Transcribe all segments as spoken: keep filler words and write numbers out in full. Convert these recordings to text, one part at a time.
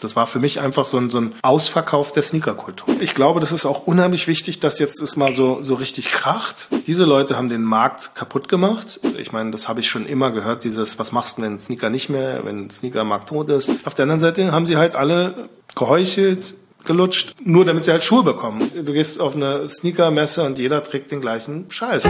das war für mich einfach so ein, so ein Ausverkauf der Sneakerkultur. Ich glaube, das ist auch unheimlich wichtig, dass jetzt es mal so, so richtig kracht. Diese Leute haben den Markt kaputt gemacht. Ich meine, das habe ich schon immer gehört, dieses, was machst du, wenn Sneaker nicht mehr, wenn Sneakermarkt tot ist. Auf der anderen Seite haben sie halt alle geheuchelt, gelutscht, nur damit sie halt Schuhe bekommen. Du gehst auf eine Sneakermesse und jeder trägt den gleichen Scheiß.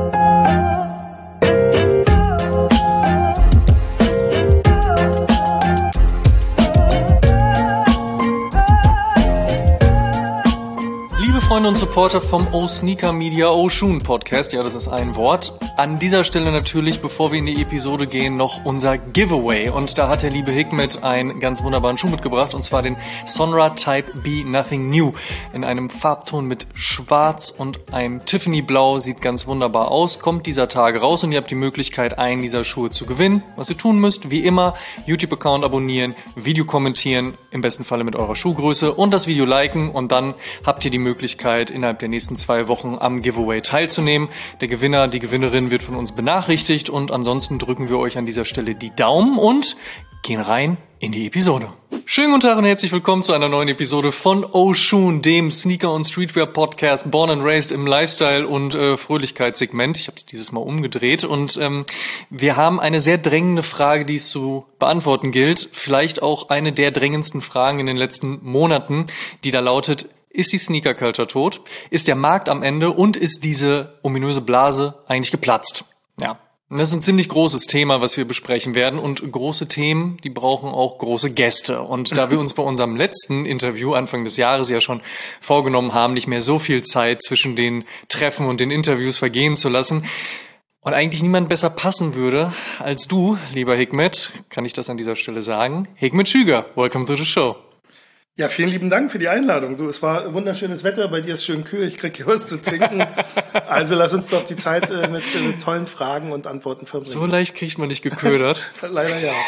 Freunde und Supporter vom O Sneaker Media O Shoon Podcast, ja, das ist ein Wort. An dieser Stelle natürlich, bevor wir in die Episode gehen, noch unser Giveaway. Und da hat der liebe Hikmet einen ganz wunderbaren Schuh mitgebracht, und zwar den Sonra Type B Nothing New in einem Farbton mit Schwarz und einem Tiffany Blau. Sieht ganz wunderbar aus, kommt dieser Tage raus und ihr habt die Möglichkeit, einen dieser Schuhe zu gewinnen. Was ihr tun müsst, wie immer, YouTube-Account abonnieren, Video kommentieren, im besten Falle mit eurer Schuhgröße, und das Video liken, und dann habt ihr die Möglichkeit, innerhalb der nächsten zwei Wochen am Giveaway teilzunehmen. Der Gewinner, die Gewinnerin wird von uns benachrichtigt, und ansonsten drücken wir euch an dieser Stelle die Daumen und gehen rein in die Episode. Schönen guten Tag und herzlich willkommen zu einer neuen Episode von O Shoon, dem Sneaker- und Streetwear-Podcast, born and raised im Lifestyle- und äh, Fröhlichkeitssegment. Ich habe es dieses Mal umgedreht, und ähm, wir haben eine sehr drängende Frage, die es zu beantworten gilt. Vielleicht auch eine der drängendsten Fragen in den letzten Monaten, die da lautet: Ist die Sneaker-Culture tot? Ist der Markt am Ende? Und ist diese ominöse Blase eigentlich geplatzt? Ja, das ist ein ziemlich großes Thema, was wir besprechen werden. Und große Themen, die brauchen auch große Gäste. Und da wir uns bei unserem letzten Interview Anfang des Jahres ja schon vorgenommen haben, nicht mehr so viel Zeit zwischen den Treffen und den Interviews vergehen zu lassen, und eigentlich niemand besser passen würde als du, lieber Hikmet, kann ich das an dieser Stelle sagen. Hikmet Schüger, welcome to the show. Ja, vielen lieben Dank für die Einladung. Du, es war wunderschönes Wetter, bei dir ist schön kühl, ich krieg hier was zu trinken. Also lass uns doch die Zeit äh, mit, äh, mit tollen Fragen und Antworten verbringen. So leicht kriegt man nicht geködert. Leider ja.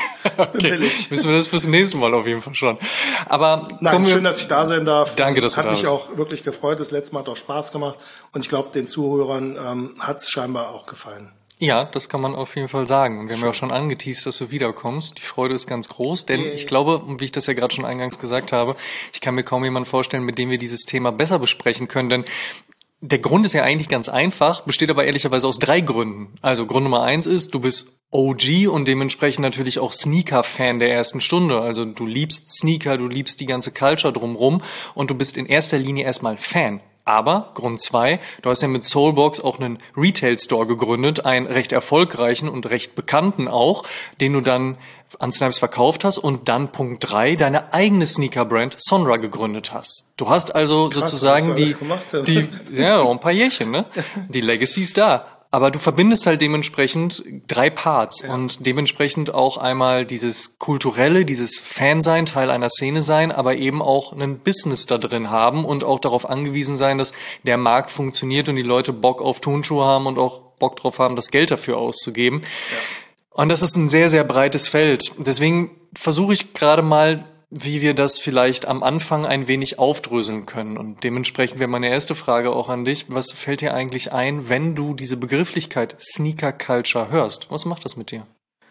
Okay, müssen wir das fürs nächste Mal auf jeden Fall schon. Aber Nein, schön, dass ich da sein darf. Danke, dass du da bist. Hat mich auch wirklich gefreut. Das letzte Mal hat auch Spaß gemacht. Und ich glaube, den Zuhörern ähm, hat es scheinbar auch gefallen. Ja, das kann man auf jeden Fall sagen. Und wir haben ja auch schon angeteast, dass du wiederkommst. Die Freude ist ganz groß, denn ich glaube, wie ich das ja gerade schon eingangs gesagt habe, ich kann mir kaum jemanden vorstellen, mit dem wir dieses Thema besser besprechen können, denn der Grund ist ja eigentlich ganz einfach, besteht aber ehrlicherweise aus drei Gründen. Also Grund Nummer eins ist, du bist O G und dementsprechend natürlich auch Sneaker-Fan der ersten Stunde. Also du liebst Sneaker, du liebst die ganze Culture drumrum, und du bist in erster Linie erstmal Fan. Aber, Grund zwei, du hast ja mit Soulbox auch einen Retail-Store gegründet, einen recht erfolgreichen und recht bekannten auch, den du dann an Snipes verkauft hast, und dann Punkt drei, deine eigene Sneaker-Brand Sonra gegründet hast. Du hast also Krass, sozusagen die, die, ja, noch ein paar Jährchen, ne? Die Legacy ist da. Aber du verbindest halt dementsprechend drei Parts, ja. Und dementsprechend auch einmal dieses kulturelle, dieses Fansein, Teil einer Szene sein, aber eben auch ein Business da drin haben und auch darauf angewiesen sein, dass der Markt funktioniert und die Leute Bock auf Turnschuhe haben und auch Bock drauf haben, das Geld dafür auszugeben. Ja. Und das ist ein sehr, sehr breites Feld. Deswegen versuche ich gerade mal, wie wir das vielleicht am Anfang ein wenig aufdröseln können. Und dementsprechend wäre meine erste Frage auch an dich: Was fällt dir eigentlich ein, wenn du diese Begrifflichkeit Sneaker Culture hörst? Was macht das mit dir?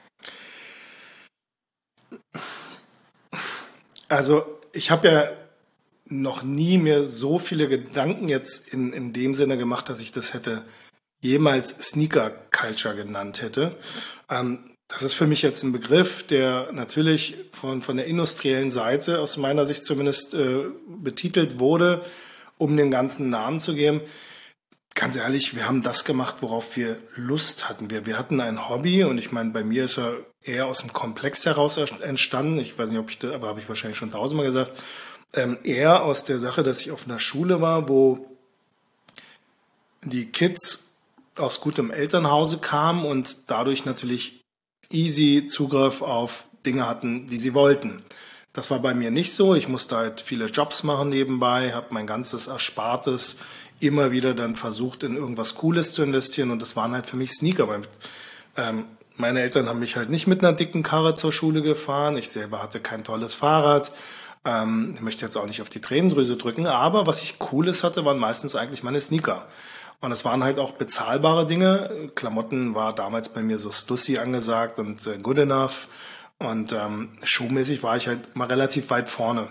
Also ich habe ja noch nie mir so viele Gedanken jetzt in, in dem Sinne gemacht, dass ich das hätte jemals Sneaker Culture genannt hätte. Ähm, Das ist für mich jetzt ein Begriff, der natürlich von, von der industriellen Seite, aus meiner Sicht zumindest, äh, betitelt wurde, um dem Ganzen einen Namen zu geben. Ganz ehrlich, wir haben das gemacht, worauf wir Lust hatten. Wir, wir hatten ein Hobby, und ich meine, bei mir ist er eher aus dem Komplex heraus entstanden. Ich weiß nicht, ob ich das, aber habe ich wahrscheinlich schon tausendmal gesagt. Ähm, eher aus der Sache, dass ich auf einer Schule war, wo die Kids aus gutem Elternhause kamen und dadurch natürlich easy Zugriff auf Dinge hatten, die sie wollten. Das war bei mir nicht so. Ich musste halt viele Jobs machen nebenbei, habe mein ganzes Erspartes immer wieder dann versucht, in irgendwas Cooles zu investieren, und das waren halt für mich Sneaker. Weil, ähm, meine Eltern haben mich halt nicht mit einer dicken Karre zur Schule gefahren. Ich selber hatte kein tolles Fahrrad. Ähm, ich möchte jetzt auch nicht auf die Tränendrüse drücken, aber was ich Cooles hatte, waren meistens eigentlich meine Sneaker. Und es waren halt auch bezahlbare Dinge. Klamotten war damals bei mir so Stussy angesagt und äh, Good Enough. Und ähm, schuhmäßig war ich halt mal relativ weit vorne.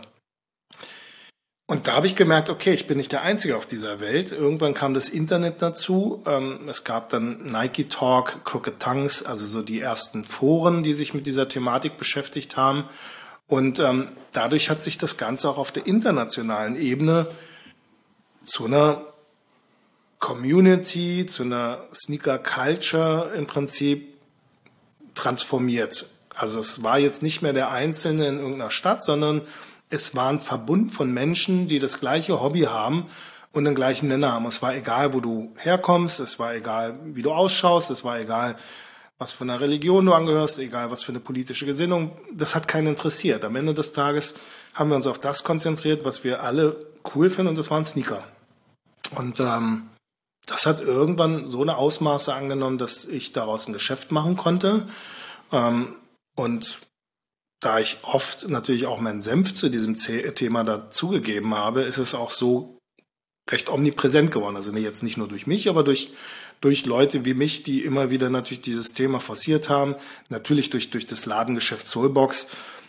Und da habe ich gemerkt, okay, ich bin nicht der Einzige auf dieser Welt. Irgendwann kam das Internet dazu. Ähm, es gab dann Nike Talk, Crooked Tongues, also so die ersten Foren, die sich mit dieser Thematik beschäftigt haben. Und ähm, dadurch hat sich das Ganze auch auf der internationalen Ebene zu einer Community, zu einer Sneaker Culture im Prinzip transformiert. Also es war jetzt nicht mehr der Einzelne in irgendeiner Stadt, sondern es war ein Verbund von Menschen, die das gleiche Hobby haben und den gleichen Nenner haben. Es war egal, wo du herkommst, es war egal, wie du ausschaust, es war egal, was für eine Religion du angehörst, egal, was für eine politische Gesinnung. Das hat keinen interessiert. Am Ende des Tages haben wir uns auf das konzentriert, was wir alle cool finden, und das waren Sneaker. Und ähm, das hat irgendwann so eine Ausmaße angenommen, dass ich daraus ein Geschäft machen konnte. Ähm, und da ich oft natürlich auch meinen Senf zu diesem Thema dazugegeben habe, ist es auch so recht omnipräsent geworden. Also jetzt nicht nur durch mich, aber durch, durch Leute wie mich, die immer wieder natürlich dieses Thema forciert haben. Natürlich durch, durch das Ladengeschäft Soulbox.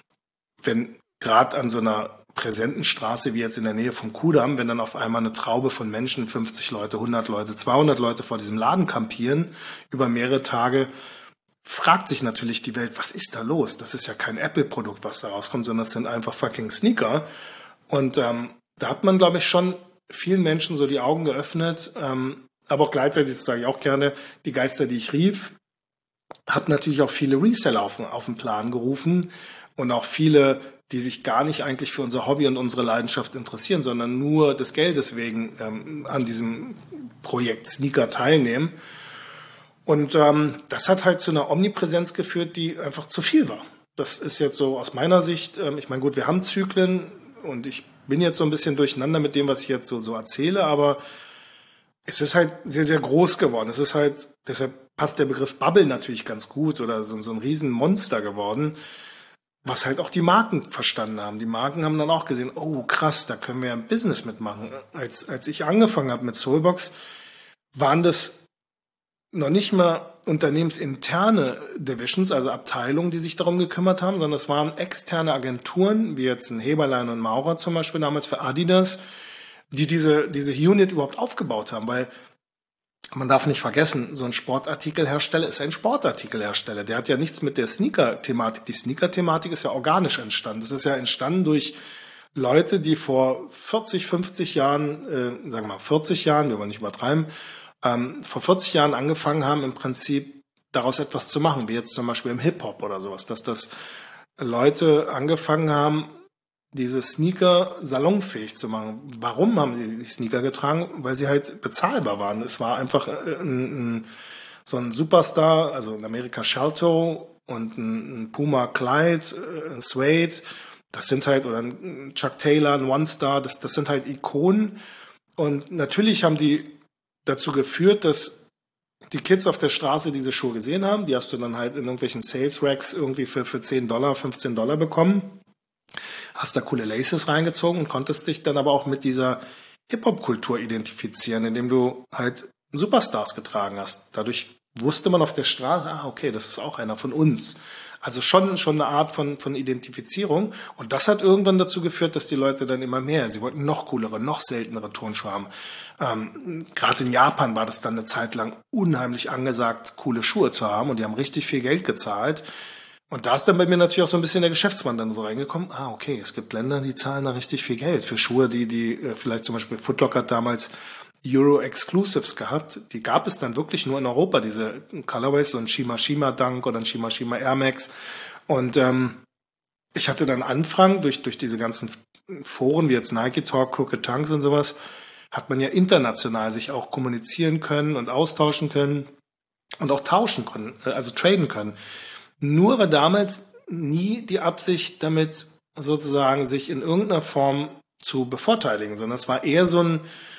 Wenn gerade an so einer präsenten Straße wie jetzt in der Nähe vom Kudamm, wenn dann auf einmal eine Traube von Menschen, fünfzig Leute, hundert Leute, zweihundert Leute vor diesem Laden kampieren, über mehrere Tage, fragt sich natürlich die Welt, was ist da los? Das ist ja kein Apple-Produkt, was da rauskommt, sondern es sind einfach fucking Sneaker. Und ähm, da hat man, glaube ich, schon vielen Menschen so die Augen geöffnet. Ähm, aber auch gleichzeitig, das sage ich auch gerne, die Geister, die ich rief, hat natürlich auch viele Reseller auf, auf den Plan gerufen und auch viele, die sich gar nicht eigentlich für unser Hobby und unsere Leidenschaft interessieren, sondern nur des Geldes wegen ähm, an diesem Projekt Sneaker teilnehmen. Und ähm, das hat halt zu einer Omnipräsenz geführt, die einfach zu viel war. Das ist jetzt so aus meiner Sicht, ähm, ich meine, gut, wir haben Zyklen und ich bin jetzt so ein bisschen durcheinander mit dem, was ich jetzt so, so erzähle, aber es ist halt sehr, sehr groß geworden. Es ist halt, deshalb passt der Begriff Bubble natürlich ganz gut oder so, so ein Riesenmonster geworden, was halt auch die Marken verstanden haben. Die Marken haben dann auch gesehen, oh krass, da können wir ein Business mitmachen. Als, als ich angefangen habe mit Soulbox, waren das noch nicht mal unternehmensinterne Divisions, also Abteilungen, die sich darum gekümmert haben, sondern es waren externe Agenturen, wie jetzt ein Heberlein und Maurer zum Beispiel damals für Adidas, die diese, diese Unit überhaupt aufgebaut haben, weil man darf nicht vergessen, so ein Sportartikelhersteller ist ein Sportartikelhersteller. Der hat ja nichts mit der Sneaker-Thematik. Die Sneaker-Thematik ist ja organisch entstanden. Das ist ja entstanden durch Leute, die vor vierzig, fünfzig Jahren, äh, sagen wir mal vierzig Jahren, wir wollen nicht übertreiben, ähm, vor vierzig Jahren angefangen haben, im Prinzip daraus etwas zu machen, wie jetzt zum Beispiel im Hip-Hop oder sowas, dass das Leute angefangen haben, diese Sneaker salonfähig zu machen. Warum haben sie die Sneaker getragen? Weil sie halt bezahlbar waren. Es war einfach ein, ein, so ein Superstar, also in Amerika Shelto und ein, ein Puma Clyde, ein Suede. Das sind halt, oder ein Chuck Taylor, ein One Star, das, das sind halt Ikonen. Und natürlich haben die dazu geführt, dass die Kids auf der Straße diese Schuhe gesehen haben. Die hast du dann halt in irgendwelchen Sales Racks irgendwie für, für zehn Dollar, fünfzehn Dollar bekommen. Hast da coole Laces reingezogen und konntest dich dann aber auch mit dieser Hip-Hop-Kultur identifizieren, indem du halt Superstars getragen hast. Dadurch wusste man auf der Straße, ah, okay, das ist auch einer von uns. Also schon, schon eine Art von, von Identifizierung. Und das hat irgendwann dazu geführt, dass die Leute dann immer mehr, sie wollten noch coolere, noch seltenere Turnschuhe haben. Ähm, Gerade in Japan war das dann eine Zeit lang unheimlich angesagt, coole Schuhe zu haben. Und die haben richtig viel Geld gezahlt. Und da ist dann bei mir natürlich auch so ein bisschen der Geschäftsmann dann so reingekommen. Ah, okay, es gibt Länder, die zahlen da richtig viel Geld für Schuhe, die, die vielleicht zum Beispiel Foot Locker hat damals Euro-Exclusives gehabt. Die gab es dann wirklich nur in Europa, diese Colorways, so ein Shima-Shima Dunk oder ein Shima-Shima Air Max. Und ähm, ich hatte dann Anfragen durch, durch diese ganzen Foren, wie jetzt Nike Talk, Crooked Tongues und sowas, hat man ja international sich auch kommunizieren können und austauschen können und auch tauschen können, also traden können. Nur war damals nie die Absicht damit, sozusagen sich in irgendeiner Form zu bevorteiligen, sondern es war eher so ein,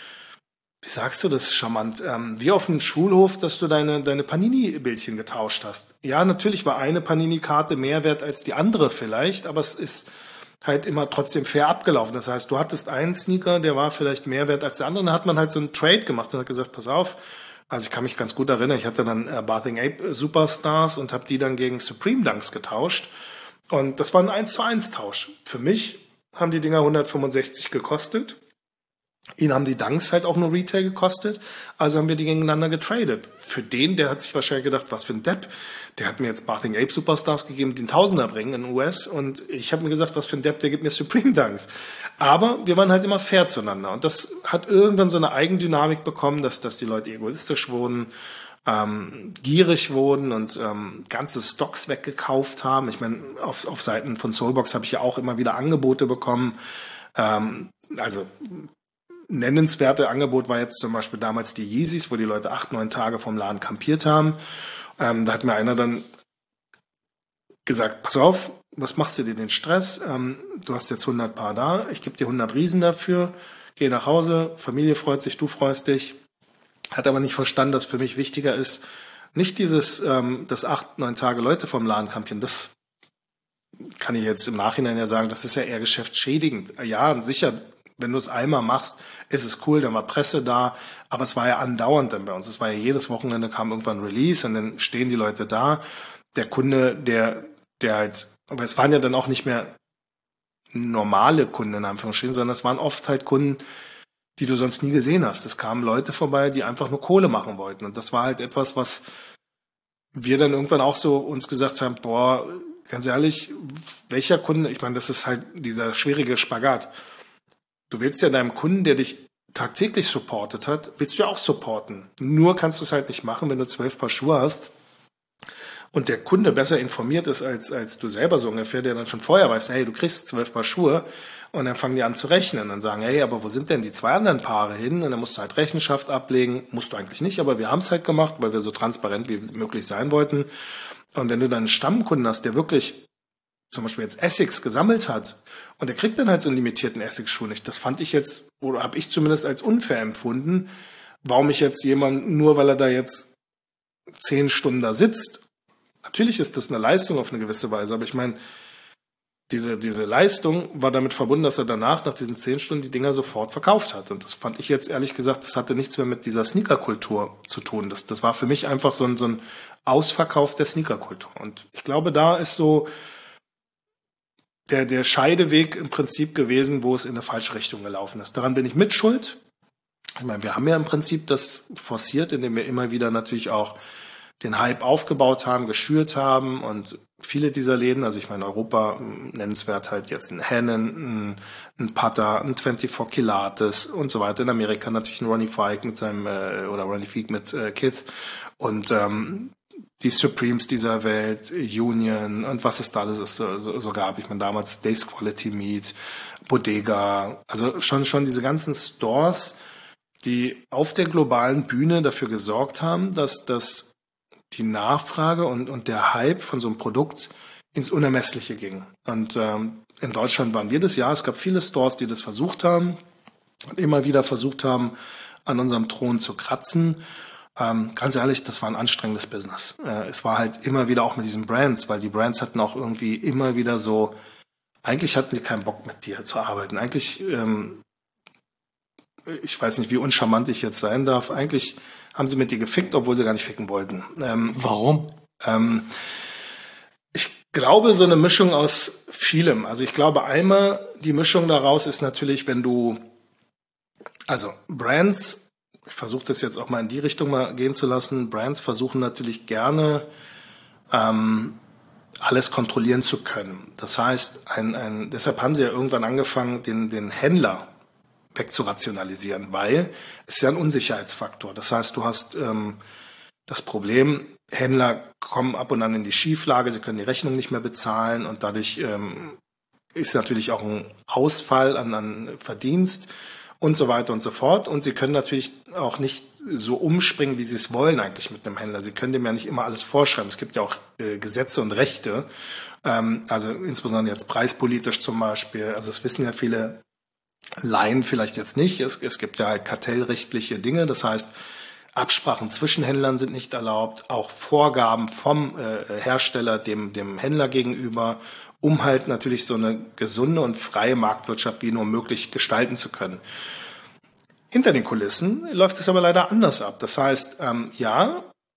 wie sagst du das charmant, ähm, wie auf dem Schulhof, dass du deine, deine Panini-Bildchen getauscht hast. Ja, natürlich war eine Panini-Karte mehr wert als die andere vielleicht, aber es ist halt immer trotzdem fair abgelaufen. Das heißt, du hattest einen Sneaker, der war vielleicht mehr wert als der andere, dann hat man halt so einen Trade gemacht und hat gesagt, pass auf, also ich kann mich ganz gut erinnern, ich hatte dann äh, Bathing Ape Superstars und habe die dann gegen Supreme Dunks getauscht. Und das war ein eins zu eins Tausch. Für mich haben die Dinger hundertfünfundsechzig gekostet. Ihn haben die Dunks halt auch nur Retail gekostet, also haben wir die gegeneinander getradet. Für den, der hat sich wahrscheinlich gedacht, was für ein Depp, der hat mir jetzt Bathing Ape Superstars gegeben, die einen Tausender bringen in den U S und ich habe mir gesagt, was für ein Depp, der gibt mir Supreme Dunks. Aber wir waren halt immer fair zueinander und das hat irgendwann so eine Eigendynamik bekommen, dass, dass die Leute egoistisch wurden, ähm, gierig wurden und ähm, ganze Stocks weggekauft haben. Ich meine, auf, auf Seiten von Soulbox habe ich ja auch immer wieder Angebote bekommen, ähm, also nennenswerte Angebot war jetzt zum Beispiel damals die Yeezys, wo die Leute acht, neun Tage vom Laden kampiert haben. Ähm, da hat mir einer dann gesagt, pass auf, was machst du dir den Stress? Ähm, du hast jetzt hundert Paar da, ich gebe dir hundert Riesen dafür, geh nach Hause, Familie freut sich, du freust dich. Hat aber nicht verstanden, dass für mich wichtiger ist, nicht dieses, ähm, dass acht, neun Tage Leute vom Laden kampieren, das kann ich jetzt im Nachhinein ja sagen, das ist ja eher geschäftsschädigend. Ja, sicher, wenn du es einmal machst, ist es cool, dann war Presse da, aber es war ja andauernd dann bei uns. Es war ja jedes Wochenende kam irgendwann ein Release und dann stehen die Leute da. Der Kunde, der, der halt, aber es waren ja dann auch nicht mehr normale Kunden in Anführungsstrichen, sondern es waren oft halt Kunden, die du sonst nie gesehen hast. Es kamen Leute vorbei, die einfach nur Kohle machen wollten. Und das war halt etwas, was wir dann irgendwann auch so uns gesagt haben, boah, ganz ehrlich, welcher Kunde, ich meine, das ist halt dieser schwierige Spagat. Du willst ja deinem Kunden, der dich tagtäglich supportet hat, willst du ja auch supporten. Nur kannst du es halt nicht machen, wenn du zwölf Paar Schuhe hast und der Kunde besser informiert ist als, als du selber so ungefähr, der dann schon vorher weiß, hey, du kriegst zwölf Paar Schuhe und dann fangen die an zu rechnen und sagen, hey, aber wo sind denn die zwei anderen Paare hin? Und dann musst du halt Rechenschaft ablegen. Musst du eigentlich nicht, aber wir haben es halt gemacht, weil wir so transparent wie möglich sein wollten. Und wenn du dann einen Stammkunden hast, der wirklich zum Beispiel jetzt Essex gesammelt hat und der kriegt dann halt so einen limitierten Essex-Schuh nicht. Das fand ich jetzt, oder habe ich zumindest als unfair empfunden, warum ich jetzt jemand, nur weil er da jetzt zehn Stunden da sitzt, natürlich ist das eine Leistung auf eine gewisse Weise, aber ich meine, diese, diese Leistung war damit verbunden, dass er danach, nach diesen zehn Stunden, die Dinger sofort verkauft hat. Und das fand ich jetzt ehrlich gesagt, das hatte nichts mehr mit dieser Sneaker-Kultur zu tun. Das, das war für mich einfach so ein, so ein Ausverkauf der Sneaker-Kultur. Und ich glaube, da ist so der, der Scheideweg im Prinzip gewesen, wo es in eine falsche Richtung gelaufen ist. Daran bin ich mit schuld. Ich meine, wir haben ja im Prinzip das forciert, indem wir immer wieder natürlich auch den Hype aufgebaut haben, geschürt haben und viele dieser Läden, also ich meine Europa nennenswert halt jetzt ein Hennen, ein, ein Pata, ein vierundzwanzig Kilates und so weiter. In Amerika natürlich ein Ronnie Fike mit seinem äh, oder Ronnie Fike mit äh, Kith und ähm, die Supremes dieser Welt, Union und was es da alles ist, so, so, so gab. Ich meine damals Days Quality Meat, Bodega, also schon schon diese ganzen Stores, die auf der globalen Bühne dafür gesorgt haben, dass das die Nachfrage und, und der Hype von so einem Produkt ins Unermessliche ging. Und ähm, in Deutschland waren wir das Jahr. Es gab viele Stores, die das versucht haben und immer wieder versucht haben, an unserem Thron zu kratzen. Ähm, ganz ehrlich, das war ein anstrengendes Business. Äh, es war halt immer wieder auch mit diesen Brands, weil die Brands hatten auch irgendwie immer wieder so, eigentlich hatten sie keinen Bock mit dir zu arbeiten. Eigentlich, ähm, ich weiß nicht, wie uncharmant ich jetzt sein darf, eigentlich haben sie mit dir gefickt, obwohl sie gar nicht ficken wollten. Ähm, Warum? Ähm, ich glaube, so eine Mischung aus vielem. Also ich glaube, einmal die Mischung daraus ist natürlich, wenn du, also Brands, ich versuche das jetzt auch mal in die Richtung mal gehen zu lassen, Brands versuchen natürlich gerne, ähm, alles kontrollieren zu können. Das heißt, ein, ein, deshalb haben sie ja irgendwann angefangen, den, den Händler wegzurationalisieren, weil es ist ja ein Unsicherheitsfaktor. Das heißt, du hast ähm, das Problem, Händler kommen ab und an in die Schieflage, sie können die Rechnung nicht mehr bezahlen und dadurch ähm, ist natürlich auch ein Ausfall an, an Verdienst und so weiter und so fort. Und sie können natürlich auch nicht so umspringen, wie sie es wollen eigentlich mit einem Händler. Sie können dem ja nicht immer alles vorschreiben. Es gibt ja auch äh, Gesetze und Rechte, ähm, also insbesondere jetzt preispolitisch zum Beispiel. Also es wissen ja viele Laien vielleicht jetzt nicht. Es, es gibt ja halt kartellrechtliche Dinge. Das heißt, Absprachen zwischen Händlern sind nicht erlaubt. Auch Vorgaben vom äh, Hersteller dem, dem Händler gegenüber, um halt natürlich so eine gesunde und freie Marktwirtschaft wie nur möglich gestalten zu können. Hinter den Kulissen läuft es aber leider anders ab. Das heißt, ähm, ja,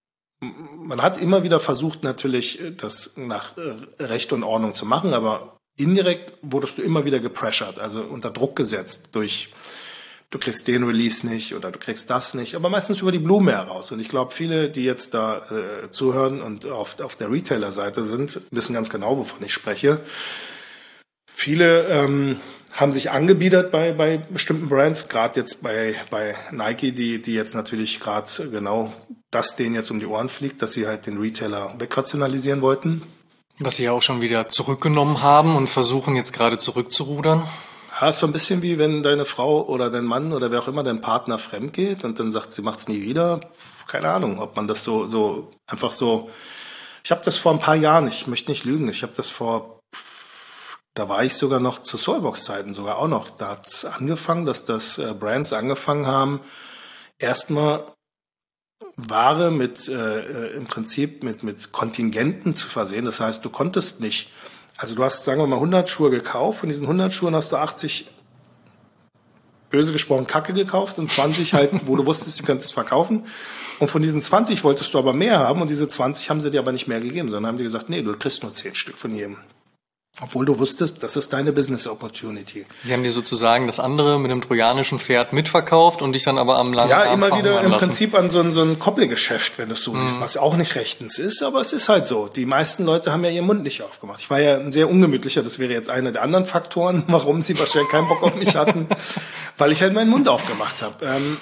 man hat immer wieder versucht, natürlich das nach Recht und Ordnung zu machen, aber indirekt wurdest du immer wieder gepressured, also unter Druck gesetzt durch, du kriegst den Release nicht oder du kriegst das nicht, aber meistens über die Blume heraus. Und ich glaube, viele, die jetzt da äh, zuhören und auf, auf der Retailer-Seite sind, wissen ganz genau, wovon ich spreche. Viele ähm, haben sich angebiedert bei, bei bestimmten Brands, gerade jetzt bei, bei Nike, die, die jetzt natürlich gerade genau das denen jetzt um die Ohren fliegt, dass sie halt den Retailer wegrationalisieren wollten. Was sie ja auch schon wieder zurückgenommen haben und versuchen jetzt gerade zurückzurudern. Ja, ist so ein bisschen wie wenn deine Frau oder dein Mann oder wer auch immer dein Partner fremd geht und dann sagt, sie macht's nie wieder. Keine Ahnung, ob man das so, so einfach so. Ich habe das vor ein paar Jahren, ich möchte nicht lügen, ich habe das vor, da war ich sogar noch zu Soulbox-Zeiten sogar auch noch. Da hat's angefangen, dass das äh, Brands angefangen haben, erstmal Ware mit äh, im Prinzip mit mit Kontingenten zu versehen. Das heißt, du konntest nicht, also du hast, sagen wir mal, hundert Schuhe gekauft, von diesen hundert Schuhen hast du achtzig, böse gesprochen, Kacke gekauft und zwanzig halt, wo du wusstest, du könntest verkaufen. Und von diesen zwanzig wolltest du aber mehr haben und diese zwanzig haben sie dir aber nicht mehr gegeben, sondern haben dir gesagt, nee, du kriegst nur zehn Stück von jedem. Obwohl du wusstest, das ist deine Business Opportunity. Sie haben dir sozusagen das andere mit dem trojanischen Pferd mitverkauft und dich dann aber am langen Ja, Arm immer wieder im lassen. Prinzip an so ein, so ein Koppelgeschäft, wenn du es so Mhm. siehst, was auch nicht rechtens ist, aber es ist halt so. Die meisten Leute haben ja ihren Mund nicht aufgemacht. Ich war ja ein sehr ungemütlicher, das wäre jetzt einer der anderen Faktoren, warum sie wahrscheinlich keinen Bock auf mich hatten, weil ich halt meinen Mund aufgemacht habe. Ähm,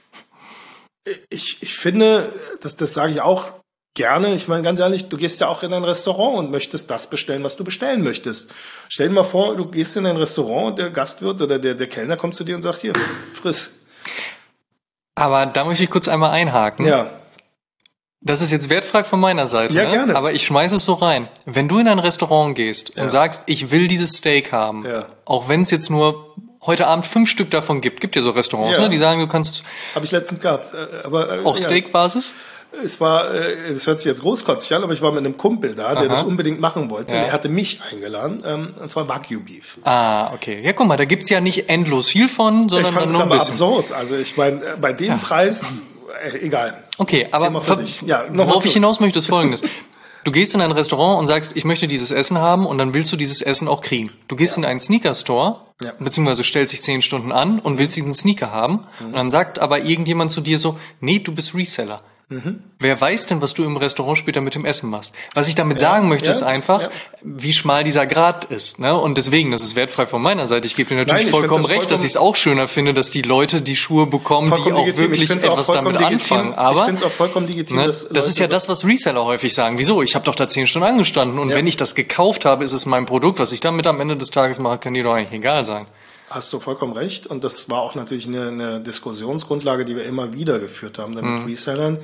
ich, ich finde, das, das sage ich auch gerne, ich meine ganz ehrlich, du gehst ja auch in ein Restaurant und möchtest das bestellen, was du bestellen möchtest. Stell dir mal vor, du gehst in ein Restaurant und der Gastwirt oder der, der Kellner kommt zu dir und sagt, hier, friss. Aber da möchte ich kurz einmal einhaken. Ja. Das ist jetzt wertfrei von meiner Seite, Ja, ne? gerne. Aber ich schmeiße es so rein. Wenn du in ein Restaurant gehst Ja. und sagst, ich will dieses Steak haben, Ja. auch wenn es jetzt nur heute Abend fünf Stück davon gibt, gibt ja so Restaurants, Ja. ne? Die sagen, du kannst Habe ich letztens gehabt. äh, Aber, äh, auf ja. Steakbasis. Es war, äh, es hört sich jetzt großkotzig an, aber ich war mit einem Kumpel da, der Aha. das unbedingt machen wollte. Ja. Und er hatte mich eingeladen, ähm, und zwar Wagyu Beef. Ah, okay. Ja, guck mal, da gibt's ja nicht endlos viel von, Ich sondern fand dann es nur ein aber bisschen. absurd. Also ich meine, äh, bei dem Ja. Preis, äh, egal. Okay, aber Thema für ver- sich. Ja, noch mal worauf ich zurück. hinaus möchte, ist Folgendes. Du gehst in ein Restaurant und sagst, ich möchte dieses Essen haben und dann willst du dieses Essen auch kriegen. Du gehst in einen Sneaker-Store, Ja. beziehungsweise stellst dich zehn Stunden an und willst diesen Sneaker haben und dann sagt aber irgendjemand zu dir so, nee, du bist Reseller. Mhm. Wer weiß denn, was du im Restaurant später mit dem Essen machst? Was ich damit sagen möchte, ja, ist einfach, ja. wie schmal dieser Grad ist. Ne? Und deswegen, das ist wertfrei von meiner Seite. Ich gebe dir natürlich Nein, ich vollkommen find das recht, dass vollkommen- ich es auch schöner finde, dass die Leute die Schuhe bekommen, die Vollkommen auch legitim. Ich wirklich find's auch etwas vollkommen damit legitim. anfangen. Ich Aber finde es auch vollkommen legitim, Ne? dass Das ist ja Leute das, was Reseller häufig sagen. Wieso? Ich habe doch da zehn Stunden angestanden und Ja. wenn ich das gekauft habe, ist es mein Produkt. Was ich damit am Ende des Tages mache, kann dir doch eigentlich egal sein. Hast du vollkommen recht. Und das war auch natürlich eine, eine Diskussionsgrundlage, die wir immer wieder geführt haben, dann mit Mhm. Resellern.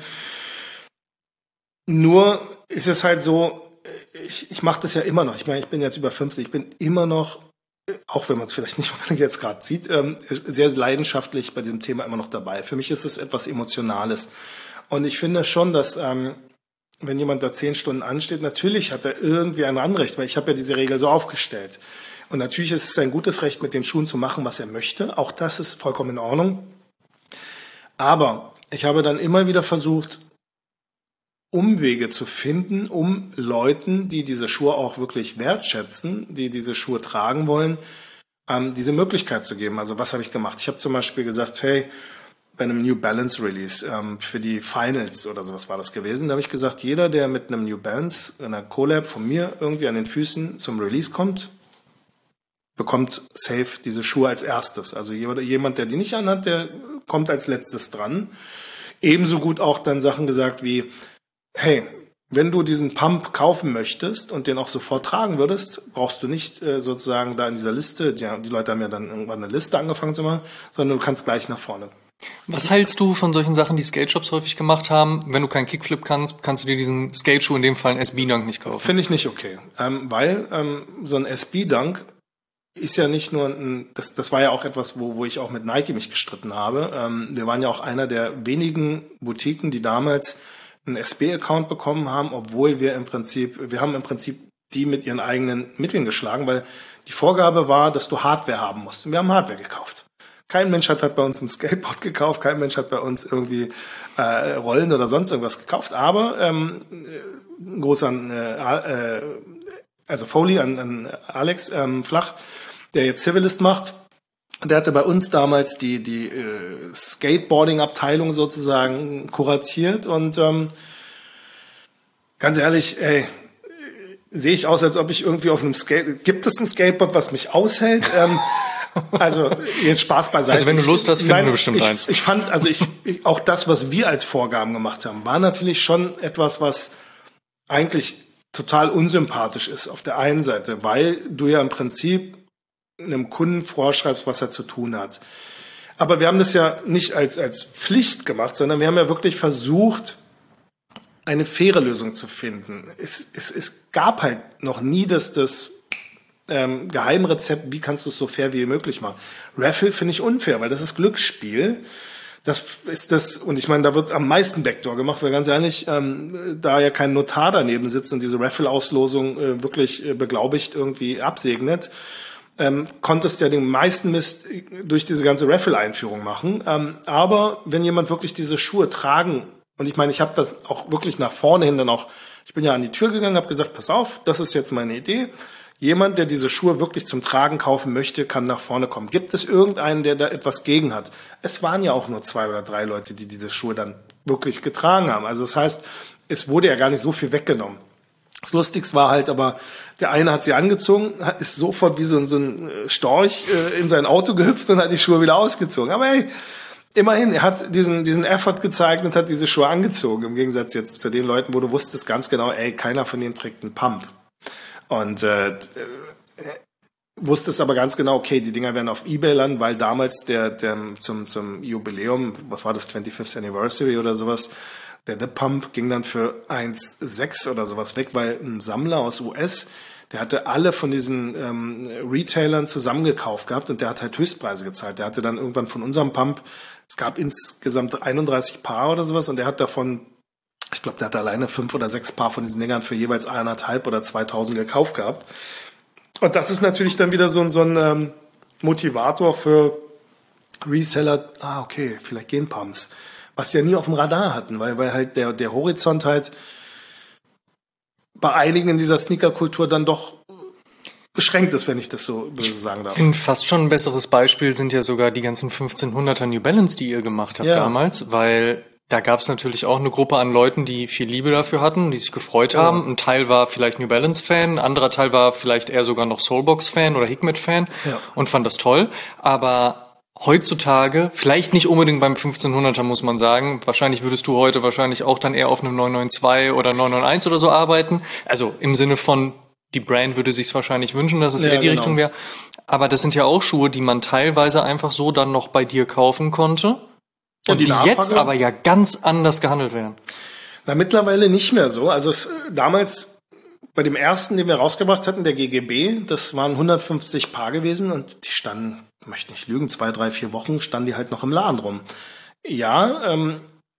Nur ist es halt so, ich, ich mache das ja immer noch. Ich meine, ich bin jetzt über fünfzig, ich bin immer noch, auch wenn man es vielleicht nicht jetzt gerade sieht, ähm, sehr leidenschaftlich bei diesem Thema immer noch dabei. Für mich ist es etwas Emotionales. Und ich finde schon, dass ähm, wenn jemand da zehn Stunden ansteht, natürlich hat er irgendwie ein Anrecht, weil ich habe ja diese Regel so aufgestellt. Und natürlich ist es sein gutes Recht, mit den Schuhen zu machen, was er möchte. Auch das ist vollkommen in Ordnung. Aber ich habe dann immer wieder versucht, Umwege zu finden, um Leuten, die diese Schuhe auch wirklich wertschätzen, die diese Schuhe tragen wollen, ähm, diese Möglichkeit zu geben. Also was habe ich gemacht? Ich habe zum Beispiel gesagt, hey, bei einem New Balance Release ähm, für die Finals oder sowas war das gewesen, da habe ich gesagt, jeder, der mit einem New Balance, einer Collab von mir irgendwie an den Füßen zum Release kommt, bekommt safe diese Schuhe als erstes. Also jemand, der die nicht anhat, der kommt als letztes dran. Ebenso gut auch dann Sachen gesagt wie, hey, wenn du diesen Pump kaufen möchtest und den auch sofort tragen würdest, brauchst du nicht äh, sozusagen da in dieser Liste, die, die Leute haben ja dann irgendwann eine Liste angefangen zu machen, sondern du kannst gleich nach vorne. Was hältst du von solchen Sachen, die Skate-Shops häufig gemacht haben? Wenn du keinen Kickflip kannst, kannst du dir diesen Skate-Schuh, in dem Fall einen S B-Dunk, nicht kaufen. Finde ich nicht okay, ähm, weil ähm, so ein S B-Dunk ist ja nicht nur ein, das, das war ja auch etwas, wo, wo ich auch mit Nike mich gestritten habe. Ähm, wir waren ja auch einer der wenigen Boutiquen, die damals einen S B-Account bekommen haben, obwohl wir im Prinzip, wir haben im Prinzip die mit ihren eigenen Mitteln geschlagen, weil die Vorgabe war, dass du Hardware haben musst. Und wir haben Hardware gekauft. Kein Mensch hat halt bei uns ein Skateboard gekauft, kein Mensch hat bei uns irgendwie äh, Rollen oder sonst irgendwas gekauft. Aber ähm, groß an, äh, also Foley, an, an Alex ähm, Flach, der jetzt Civilist macht. Der hatte bei uns damals die die äh, Skateboarding-Abteilung sozusagen kuratiert und ähm, ganz ehrlich, ey, sehe ich aus, als ob ich irgendwie auf einem Skate... Gibt es ein Skateboard, was mich aushält? ähm, also jetzt Spaß beiseite. Also wenn du Lust hast, finden Nein, wir bestimmt ich, eins. Ich fand, also ich, ich auch das, was wir als Vorgaben gemacht haben, war natürlich schon etwas, was eigentlich total unsympathisch ist auf der einen Seite, weil du ja im Prinzip einem Kunden vorschreibst, was er zu tun hat. Aber wir haben das ja nicht als, als Pflicht gemacht, sondern wir haben ja wirklich versucht, eine faire Lösung zu finden. Es, es, es gab halt noch nie das, das ähm, Geheimrezept, wie kannst du es so fair wie möglich machen. Raffle finde ich unfair, weil das ist Glücksspiel. Das ist das, und ich meine, da wird am meisten Backdoor gemacht, weil ganz ehrlich, ähm, da ja kein Notar daneben sitzt und diese Raffle-Auslosung äh, wirklich äh, beglaubigt irgendwie absegnet, ähm, konntest ja den meisten Mist durch diese ganze Raffle-Einführung machen. Ähm, aber wenn jemand wirklich diese Schuhe tragen, und ich meine, ich habe das auch wirklich nach vorne hin dann auch, ich bin ja an die Tür gegangen, habe gesagt, pass auf, das ist jetzt meine Idee. Jemand, der diese Schuhe wirklich zum Tragen kaufen möchte, kann nach vorne kommen. Gibt es irgendeinen, der da etwas gegen hat? Es waren ja auch nur zwei oder drei Leute, die diese Schuhe dann wirklich getragen haben. Also das heißt, es wurde ja gar nicht so viel weggenommen. Das Lustigste war halt aber, der eine hat sie angezogen, ist sofort wie so ein, so ein Storch äh, in sein Auto gehüpft und hat die Schuhe wieder ausgezogen. Aber hey, immerhin, er hat diesen, diesen Effort gezeigt und hat diese Schuhe angezogen, im Gegensatz jetzt zu den Leuten, wo du wusstest ganz genau, ey, keiner von denen trägt einen Pump. Und äh, äh, wusstest aber ganz genau, okay, die Dinger werden auf eBay landen, weil damals der, der zum, zum Jubiläum, was war das, twenty-fifth Anniversary oder sowas, der The Pump ging dann für eins Komma sechs oder sowas weg, weil ein Sammler aus U S, der hatte alle von diesen ähm, Retailern zusammengekauft gehabt und der hat halt Höchstpreise gezahlt. Der hatte dann irgendwann von unserem Pump, es gab insgesamt einunddreißig Paar oder sowas und der hat davon, ich glaube, der hat alleine fünf oder sechs Paar von diesen Dingern für jeweils eineinhalb oder zweitausend gekauft gehabt. Und das ist natürlich dann wieder so ein, so ein ähm, Motivator für Reseller, ah, okay, vielleicht gehen Pumps. Was sie ja nie auf dem Radar hatten, weil, weil halt der, der Horizont halt bei einigen in dieser Sneaker-Kultur dann doch beschränkt ist, wenn ich das so böse sagen darf. Ich finde fast schon ein besseres Beispiel sind ja sogar die ganzen fünfzehnhunderter New Balance, die ihr gemacht habt ja. damals, weil da gab es natürlich auch eine Gruppe an Leuten, die viel Liebe dafür hatten, die sich gefreut ja. haben. Ein Teil war vielleicht New Balance-Fan, ein anderer Teil war vielleicht eher sogar noch Soulbox-Fan oder Hikmet-Fan ja. und fand das toll. Aber heutzutage, vielleicht nicht unbedingt beim fünfzehnhunderter, muss man sagen. Wahrscheinlich würdest du heute wahrscheinlich auch dann eher auf einem neun neun zwei oder neun neun eins oder so arbeiten. Also im Sinne von, die Brand würde sich's wahrscheinlich wünschen, dass es ja, eher die genau. Richtung wäre. Aber das sind ja auch Schuhe, die man teilweise einfach so dann noch bei dir kaufen konnte. Und die, die jetzt aber ja ganz anders gehandelt werden. Na, mittlerweile nicht mehr so. Also es, damals bei dem ersten, den wir rausgebracht hatten, der G G B, das waren hundertfünfzig Paar gewesen und die standen, ich möchte nicht lügen, zwei, drei, vier Wochen standen die halt noch im Laden rum. Ja, ähm,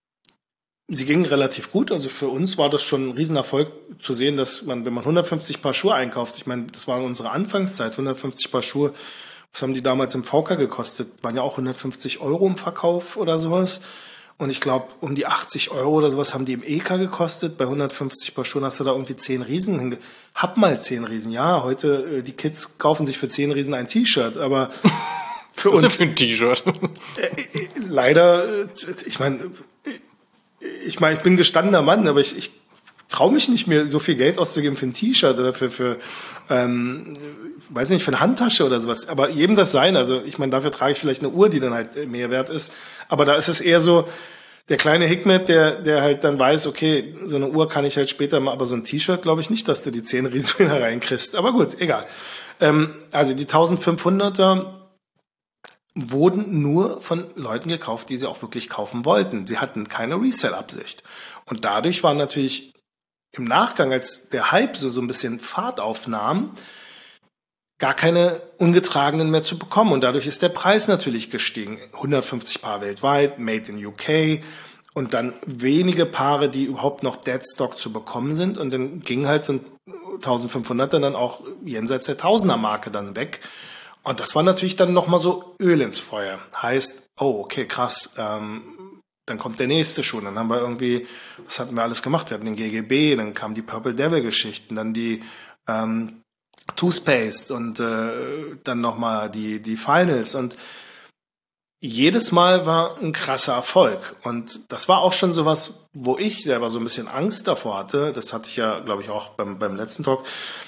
sie gingen relativ gut. Also für uns war das schon ein Riesenerfolg zu sehen, dass man, wenn man hundertfünfzig Paar Schuhe einkauft, ich meine, das war unsere Anfangszeit, hundertfünfzig Paar Schuhe, was haben die damals im V K gekostet? Waren ja auch hundertfünfzig Euro im Verkauf oder sowas. Und ich glaube, um die achtzig Euro oder sowas haben die im E K gekostet. Bei hundertfünfzig Paar Schuhen hast du da irgendwie zehn Riesen hinge... Hab mal zehn Riesen. Ja, heute, die Kids kaufen sich für zehn Riesen ein T-Shirt, aber für Was uns... ist das für ein T-Shirt? Äh, äh, leider, ich meine, ich meine, ich bin ein gestandener Mann, aber ich, ich traue mich nicht mehr, so viel Geld auszugeben für ein T-Shirt oder für, für ähm, weiß nicht, für eine Handtasche oder sowas. Aber jedem das sein. Also ich meine, dafür trage ich vielleicht eine Uhr, die dann halt mehr wert ist. Aber da ist es eher so, der kleine Hikmet, der der halt dann weiß, okay, so eine Uhr kann ich halt später mal, aber so ein T-Shirt glaube ich nicht, dass du die zehn Riesen reinkriegst. Aber gut, egal. Ähm, also die eintausendfünfhunderter wurden nur von Leuten gekauft, die sie auch wirklich kaufen wollten. Sie hatten keine Resell-Absicht. Und dadurch war natürlich im Nachgang, als der Hype so, so ein bisschen Fahrt aufnahm, gar keine ungetragenen mehr zu bekommen. Und dadurch ist der Preis natürlich gestiegen. hundertfünfzig Paar weltweit, made in U K und dann wenige Paare, die überhaupt noch Deadstock zu bekommen sind. Und dann ging halt so ein eintausendfünfhunderter dann auch jenseits der Tausender-Marke dann weg. Und das war natürlich dann nochmal so Öl ins Feuer. Heißt, oh, okay, krass, ähm, dann kommt der nächste Schuh. Dann haben wir irgendwie, was hatten wir alles gemacht? Wir hatten den G G B, dann kamen die Purple Devil Geschichten, dann die ähm, Toothpaste und äh, dann nochmal die, die Finals. Und jedes Mal war ein krasser Erfolg. Und das war auch schon sowas, wo ich selber so ein bisschen Angst davor hatte. Das hatte ich ja, glaube ich, auch beim, beim letzten Talk.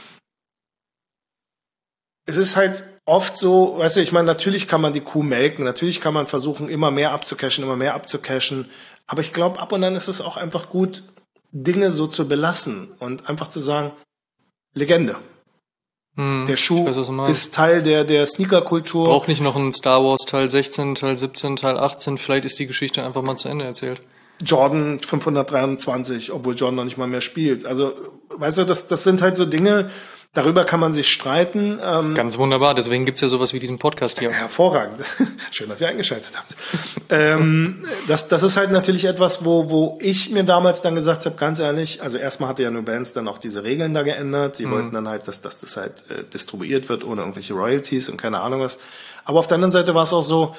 Es ist halt oft so, weißt du, ich meine, natürlich kann man die Kuh melken, natürlich kann man versuchen, immer mehr abzucashen, immer mehr abzucashen, aber ich glaube, ab und an ist es auch einfach gut, Dinge so zu belassen und einfach zu sagen, Legende. Hm, der Schuh weiß, ist Teil der, der Sneaker-Kultur. Braucht nicht noch ein Star Wars Teil sechzehn, Teil siebzehn, Teil achtzehn, vielleicht ist die Geschichte einfach mal zu Ende erzählt. Jordan fünfhundertdreiundzwanzig, obwohl Jordan noch nicht mal mehr spielt. Also, weißt du, das, das sind halt so Dinge, darüber kann man sich streiten. Ähm, Ganz wunderbar, deswegen gibt's ja sowas wie diesen Podcast hier. Hervorragend. Schön, dass ihr eingeschaltet habt. ähm, das, das ist halt natürlich etwas, wo, wo ich mir damals dann gesagt habe, ganz ehrlich, also erstmal hatte ja New Balance dann auch diese Regeln da geändert. Die mhm. wollten dann halt, dass, dass das halt äh, distribuiert wird ohne irgendwelche Royalties und keine Ahnung was. Aber auf der anderen Seite war es auch so,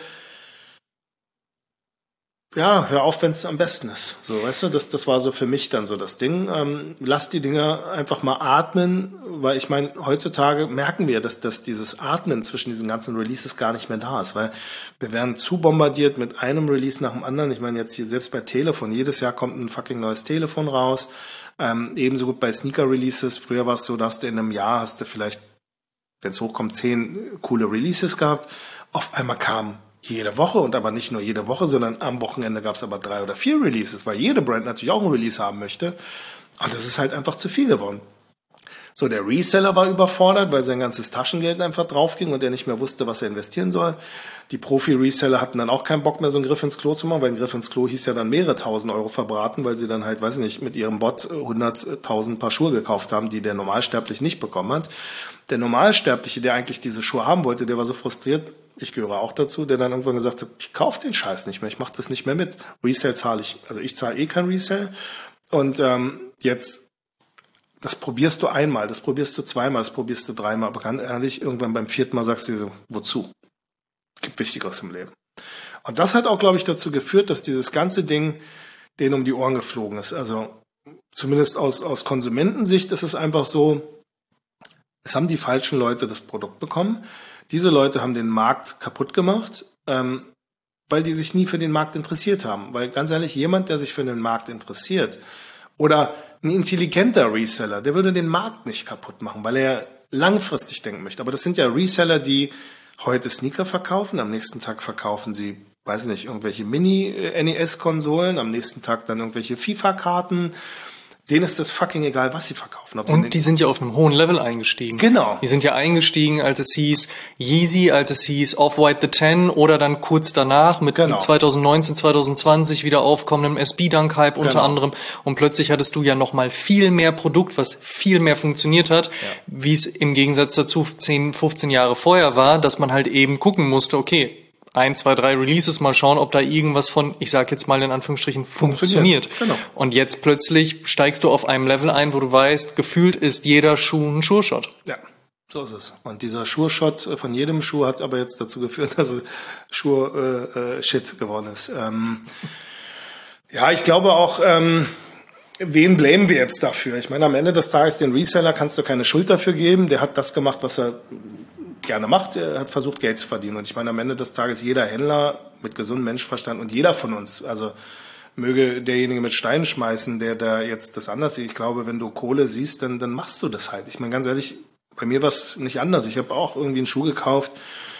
ja, hör auf, wenn es am besten ist. So, weißt du, das, das war so für mich dann so das Ding. Ähm, lass die Dinger einfach mal atmen, weil ich meine, heutzutage merken wir, dass, dass dieses Atmen zwischen diesen ganzen Releases gar nicht mehr da ist, weil wir werden zu bombardiert mit einem Release nach dem anderen. Ich meine, jetzt hier selbst bei Telefon, jedes Jahr kommt ein fucking neues Telefon raus. Ähm, ebenso gut bei Sneaker-Releases. Früher war es so, dass du in einem Jahr hast du vielleicht, wenn es hochkommt, zehn coole Releases gehabt. Auf einmal kamen jede Woche und aber nicht nur jede Woche, sondern am Wochenende gab es aber drei oder vier Releases, weil jede Brand natürlich auch ein Release haben möchte. Und das ist halt einfach zu viel geworden. So, der Reseller war überfordert, weil sein ganzes Taschengeld einfach draufging und er nicht mehr wusste, was er investieren soll. Die Profi-Reseller hatten dann auch keinen Bock mehr, so einen Griff ins Klo zu machen, weil ein Griff ins Klo hieß ja dann mehrere tausend Euro verbraten, weil sie dann halt, weiß ich nicht, mit ihrem Bot hunderttausend Paar Schuhe gekauft haben, die der Normalsterbliche nicht bekommen hat. Der Normalsterbliche, der eigentlich diese Schuhe haben wollte, der war so frustriert, ich gehöre auch dazu, der dann irgendwann gesagt hat, ich kaufe den Scheiß nicht mehr, ich mache das nicht mehr mit. Resale zahle ich, also ich zahle eh kein Resale. Und ähm, jetzt, das probierst du einmal, das probierst du zweimal, das probierst du dreimal, aber ganz ehrlich, irgendwann beim vierten Mal sagst du dir so, wozu? Es gibt Wichtigeres im Leben. Und das hat auch, glaube ich, dazu geführt, dass dieses ganze Ding denen um die Ohren geflogen ist. Also zumindest aus, aus Konsumentensicht ist es einfach so, es haben die falschen Leute das Produkt bekommen. Diese Leute haben den Markt kaputt gemacht, ähm, weil die sich nie für den Markt interessiert haben. Weil ganz ehrlich, jemand, der sich für den Markt interessiert oder ein intelligenter Reseller, der würde den Markt nicht kaputt machen, weil er langfristig denken möchte. Aber das sind ja Reseller, die heute Sneaker verkaufen, am nächsten Tag verkaufen sie, weiß nicht, irgendwelche Mini-N E S-Konsolen, am nächsten Tag dann irgendwelche FIFA-Karten. Denen ist das fucking egal, was sie verkaufen. Ob sie und die sind ja auf einem hohen Level eingestiegen. Genau. Die sind ja eingestiegen, als es hieß Yeezy, als es hieß Off-White The Ten oder dann kurz danach mit genau. zwanzig neunzehn, zwanzig zwanzig wieder aufkommendem S B-Dunk-Hype genau. unter anderem. Und plötzlich hattest du ja nochmal viel mehr Produkt, was viel mehr funktioniert hat, ja. wie es im Gegensatz dazu zehn, fünfzehn Jahre vorher war, dass man halt eben gucken musste, okay, ein, zwei, drei Releases, mal schauen, ob da irgendwas von, ich sag jetzt mal in Anführungsstrichen, funktioniert. funktioniert. Genau. Und jetzt plötzlich steigst du auf einem Level ein, wo du weißt, gefühlt ist jeder Schuh ein Schuhshot. Ja, so ist es. Und dieser Schuhshot von jedem Schuh hat aber jetzt dazu geführt, dass Schuh äh, Shit geworden ist. Ähm, ja, ich glaube auch, ähm, wen blamen wir jetzt dafür? Ich meine, am Ende des Tages, den Reseller kannst du keine Schuld dafür geben. Der hat das gemacht, was er gerne macht. Er hat versucht, Geld zu verdienen. Und ich meine, am Ende des Tages jeder Händler mit gesundem Menschenverstand und jeder von uns, also möge derjenige mit Steinen schmeißen, der da jetzt das anders sieht. Ich glaube, wenn du Kohle siehst, dann, dann machst du das halt. Ich meine, ganz ehrlich, bei mir war es nicht anders. Ich habe auch irgendwie einen Schuh gekauft.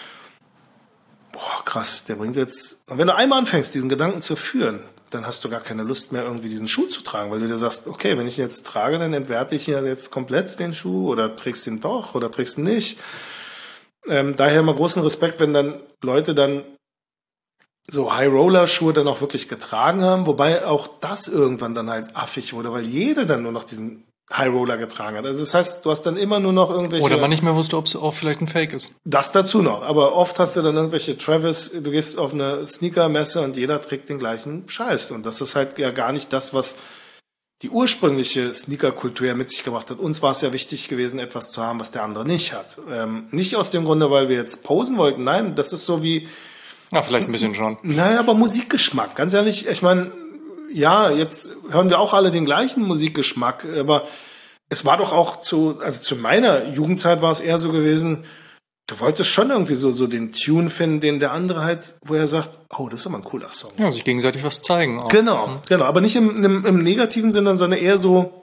Boah, krass, der bringt jetzt... Und wenn du einmal anfängst, diesen Gedanken zu führen, dann hast du gar keine Lust mehr, irgendwie diesen Schuh zu tragen, weil du dir sagst, okay, wenn ich ihn jetzt trage, dann entwerte ich ja jetzt komplett den Schuh oder trägst ihn doch oder trägst ihn nicht. Ähm, daher immer großen Respekt, wenn dann Leute dann so High-Roller-Schuhe dann auch wirklich getragen haben, wobei auch das irgendwann dann halt affig wurde, weil jeder dann nur noch diesen High-Roller getragen hat. Also das heißt, du hast dann immer nur noch irgendwelche... Oder man nicht mehr wusste, ob es auch vielleicht ein Fake ist. Das dazu noch, aber oft hast du dann irgendwelche Travis, du gehst auf eine Sneaker-Messe und jeder trägt den gleichen Scheiß und das ist halt ja gar nicht das, was die ursprüngliche Sneaker-Kultur ja mit sich gebracht hat. Uns war es ja wichtig gewesen, etwas zu haben, was der andere nicht hat. Ähm, nicht aus dem Grunde, weil wir jetzt posen wollten. Nein, das ist so wie... Ja, vielleicht ein bisschen schon. Naja, aber Musikgeschmack. Ganz ehrlich, ich meine, ja, jetzt hören wir auch alle den gleichen Musikgeschmack, aber es war doch auch zu, also zu meiner Jugendzeit war es eher so gewesen, du wolltest schon irgendwie so, so den Tune finden, den der andere halt, wo er sagt, oh, das ist aber ein cooler Song. Ja, sich gegenseitig was zeigen. Auch. Genau, mhm. genau. Aber nicht im, im, im negativen Sinne, sondern eher so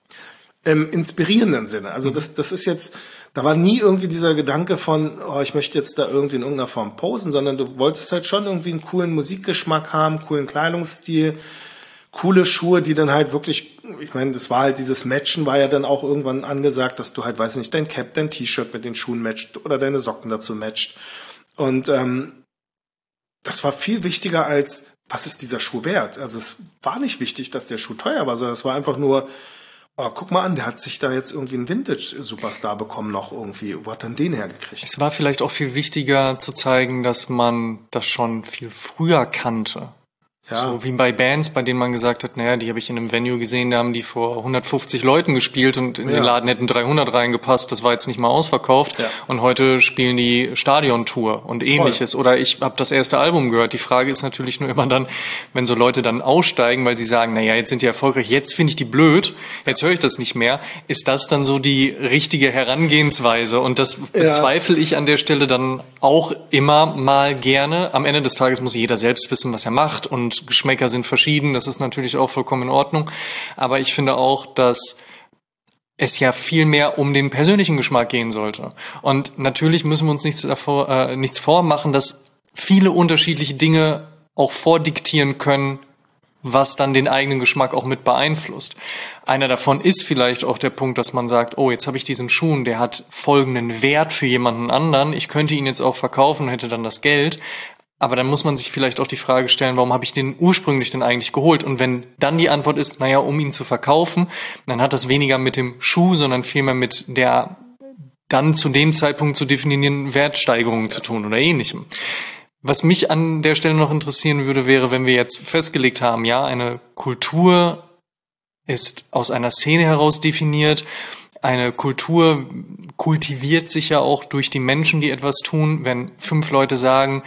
im inspirierenden Sinne. Also das, das ist jetzt, da war nie irgendwie dieser Gedanke von, oh, ich möchte jetzt da irgendwie in irgendeiner Form posen, sondern du wolltest halt schon irgendwie einen coolen Musikgeschmack haben, coolen Kleidungsstil, coole Schuhe, die dann halt wirklich, ich meine, das war halt dieses Matchen, war ja dann auch irgendwann angesagt, dass du halt, weiß nicht, dein Cap, dein T-Shirt mit den Schuhen matcht oder deine Socken dazu matcht. Und ähm, das war viel wichtiger als, was ist dieser Schuh wert? Also es war nicht wichtig, dass der Schuh teuer war, sondern es war einfach nur, oh, guck mal an, der hat sich da jetzt irgendwie einen Vintage-Superstar bekommen noch irgendwie. Wo hat denn den hergekriegt? Es war vielleicht auch viel wichtiger zu zeigen, dass man das schon viel früher kannte. Ja. So wie bei Bands, bei denen man gesagt hat, naja, die habe ich in einem Venue gesehen, da haben die vor hundertfünfzig Leuten gespielt und in ja. den Laden hätten dreihundert reingepasst, das war jetzt nicht mal ausverkauft. Ja. Und heute spielen die Stadiontour und ähnliches. Voll. Oder ich habe das erste Album gehört. Die Frage ist natürlich nur immer dann, wenn so Leute dann aussteigen, weil sie sagen, naja, jetzt sind die erfolgreich, jetzt finde ich die blöd, jetzt höre ich das nicht mehr. Ist das dann so die richtige Herangehensweise? Und das ja. bezweifle ich an der Stelle dann auch immer mal gerne. Am Ende des Tages muss jeder selbst wissen, was er macht, und Geschmäcker sind verschieden, das ist natürlich auch vollkommen in Ordnung. Aber ich finde auch, dass es ja viel mehr um den persönlichen Geschmack gehen sollte. Und natürlich müssen wir uns nichts davor, äh, nichts vormachen, dass viele unterschiedliche Dinge auch vordiktieren können, was dann den eigenen Geschmack auch mit beeinflusst. Einer davon ist vielleicht auch der Punkt, dass man sagt, oh, jetzt habe ich diesen Schuh, der hat folgenden Wert für jemanden anderen, ich könnte ihn jetzt auch verkaufen und hätte dann das Geld. Aber dann muss man sich vielleicht auch die Frage stellen, warum habe ich den ursprünglich denn eigentlich geholt? Und wenn dann die Antwort ist, naja, um ihn zu verkaufen, dann hat das weniger mit dem Schuh, sondern vielmehr mit der dann zu dem Zeitpunkt zu definierenden Wertsteigerungen zu tun oder ähnlichem. Was mich an der Stelle noch interessieren würde, wäre, wenn wir jetzt festgelegt haben, ja, eine Kultur ist aus einer Szene heraus definiert. Eine Kultur kultiviert sich ja auch durch die Menschen, die etwas tun. Wenn fünf Leute sagen,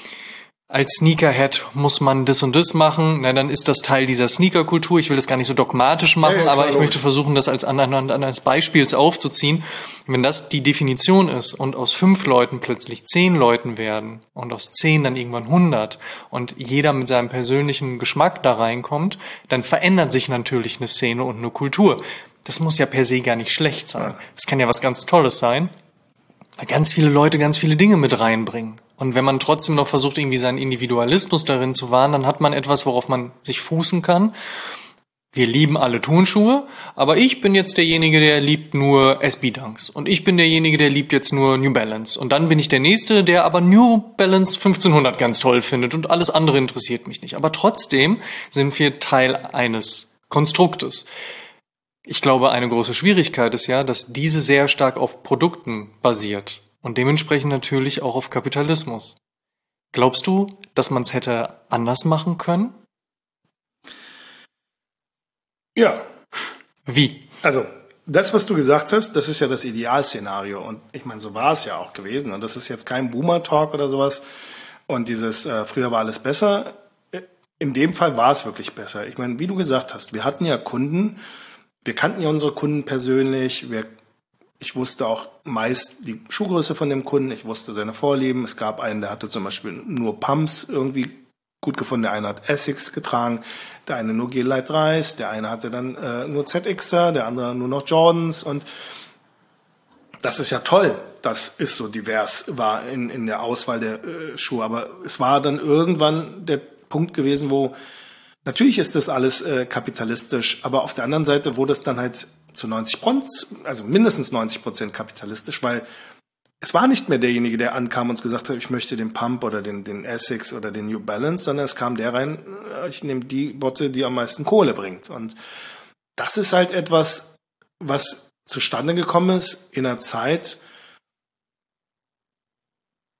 als Sneakerhead muss man das und das machen, na, dann ist das Teil dieser Sneakerkultur. Ich will das gar nicht so dogmatisch machen, ja, ja, aber ich möchte versuchen, das als anhand eines Beispiels aufzuziehen. Wenn das die Definition ist und aus fünf Leuten plötzlich zehn Leuten werden und aus zehn dann irgendwann hundert und jeder mit seinem persönlichen Geschmack da reinkommt, dann verändert sich natürlich eine Szene und eine Kultur. Das muss ja per se gar nicht schlecht sein. Das kann ja was ganz Tolles sein, weil ganz viele Leute ganz viele Dinge mit reinbringen. Und wenn man trotzdem noch versucht, irgendwie seinen Individualismus darin zu wahren, dann hat man etwas, worauf man sich fußen kann. Wir lieben alle Turnschuhe, aber ich bin jetzt derjenige, der liebt nur S B Dunks. Und ich bin derjenige, der liebt jetzt nur New Balance. Und dann bin ich der Nächste, der aber New Balance fünfzehnhundert ganz toll findet und alles andere interessiert mich nicht. Aber trotzdem sind wir Teil eines Konstruktes. Ich glaube, eine große Schwierigkeit ist ja, dass diese sehr stark auf Produkten basiert. Und dementsprechend natürlich auch auf Kapitalismus. Glaubst du, dass man es hätte anders machen können? Ja. Wie? Also, das, was du gesagt hast, das ist ja das Idealszenario. Und ich meine, so war es ja auch gewesen. Und das ist jetzt kein Boomer-Talk oder sowas. Und dieses, äh, früher war alles besser. In dem Fall war es wirklich besser. Ich meine, wie du gesagt hast, wir hatten ja Kunden, wir kannten ja unsere Kunden persönlich, wir Ich wusste auch meist die Schuhgröße von dem Kunden, ich wusste seine Vorlieben. Es gab einen, der hatte zum Beispiel nur Pumps irgendwie gut gefunden, der eine hat Essex getragen, der eine nur G-Light Reis, der eine hatte dann äh, nur Z Xer, der andere nur noch Jordans. Und das ist ja toll, dass es so divers war in, in der Auswahl der äh, Schuhe. Aber es war dann irgendwann der Punkt gewesen, wo natürlich ist das alles äh, kapitalistisch, aber auf der anderen Seite wurde es dann halt zu neunzig Prozent, also mindestens neunzig Prozent kapitalistisch, weil es war nicht mehr derjenige, der ankam und gesagt hat, ich möchte den Pump oder den, den Essex oder den New Balance, sondern es kam der rein, ich nehme die Botte, die am meisten Kohle bringt. Und das ist halt etwas, was zustande gekommen ist in einer Zeit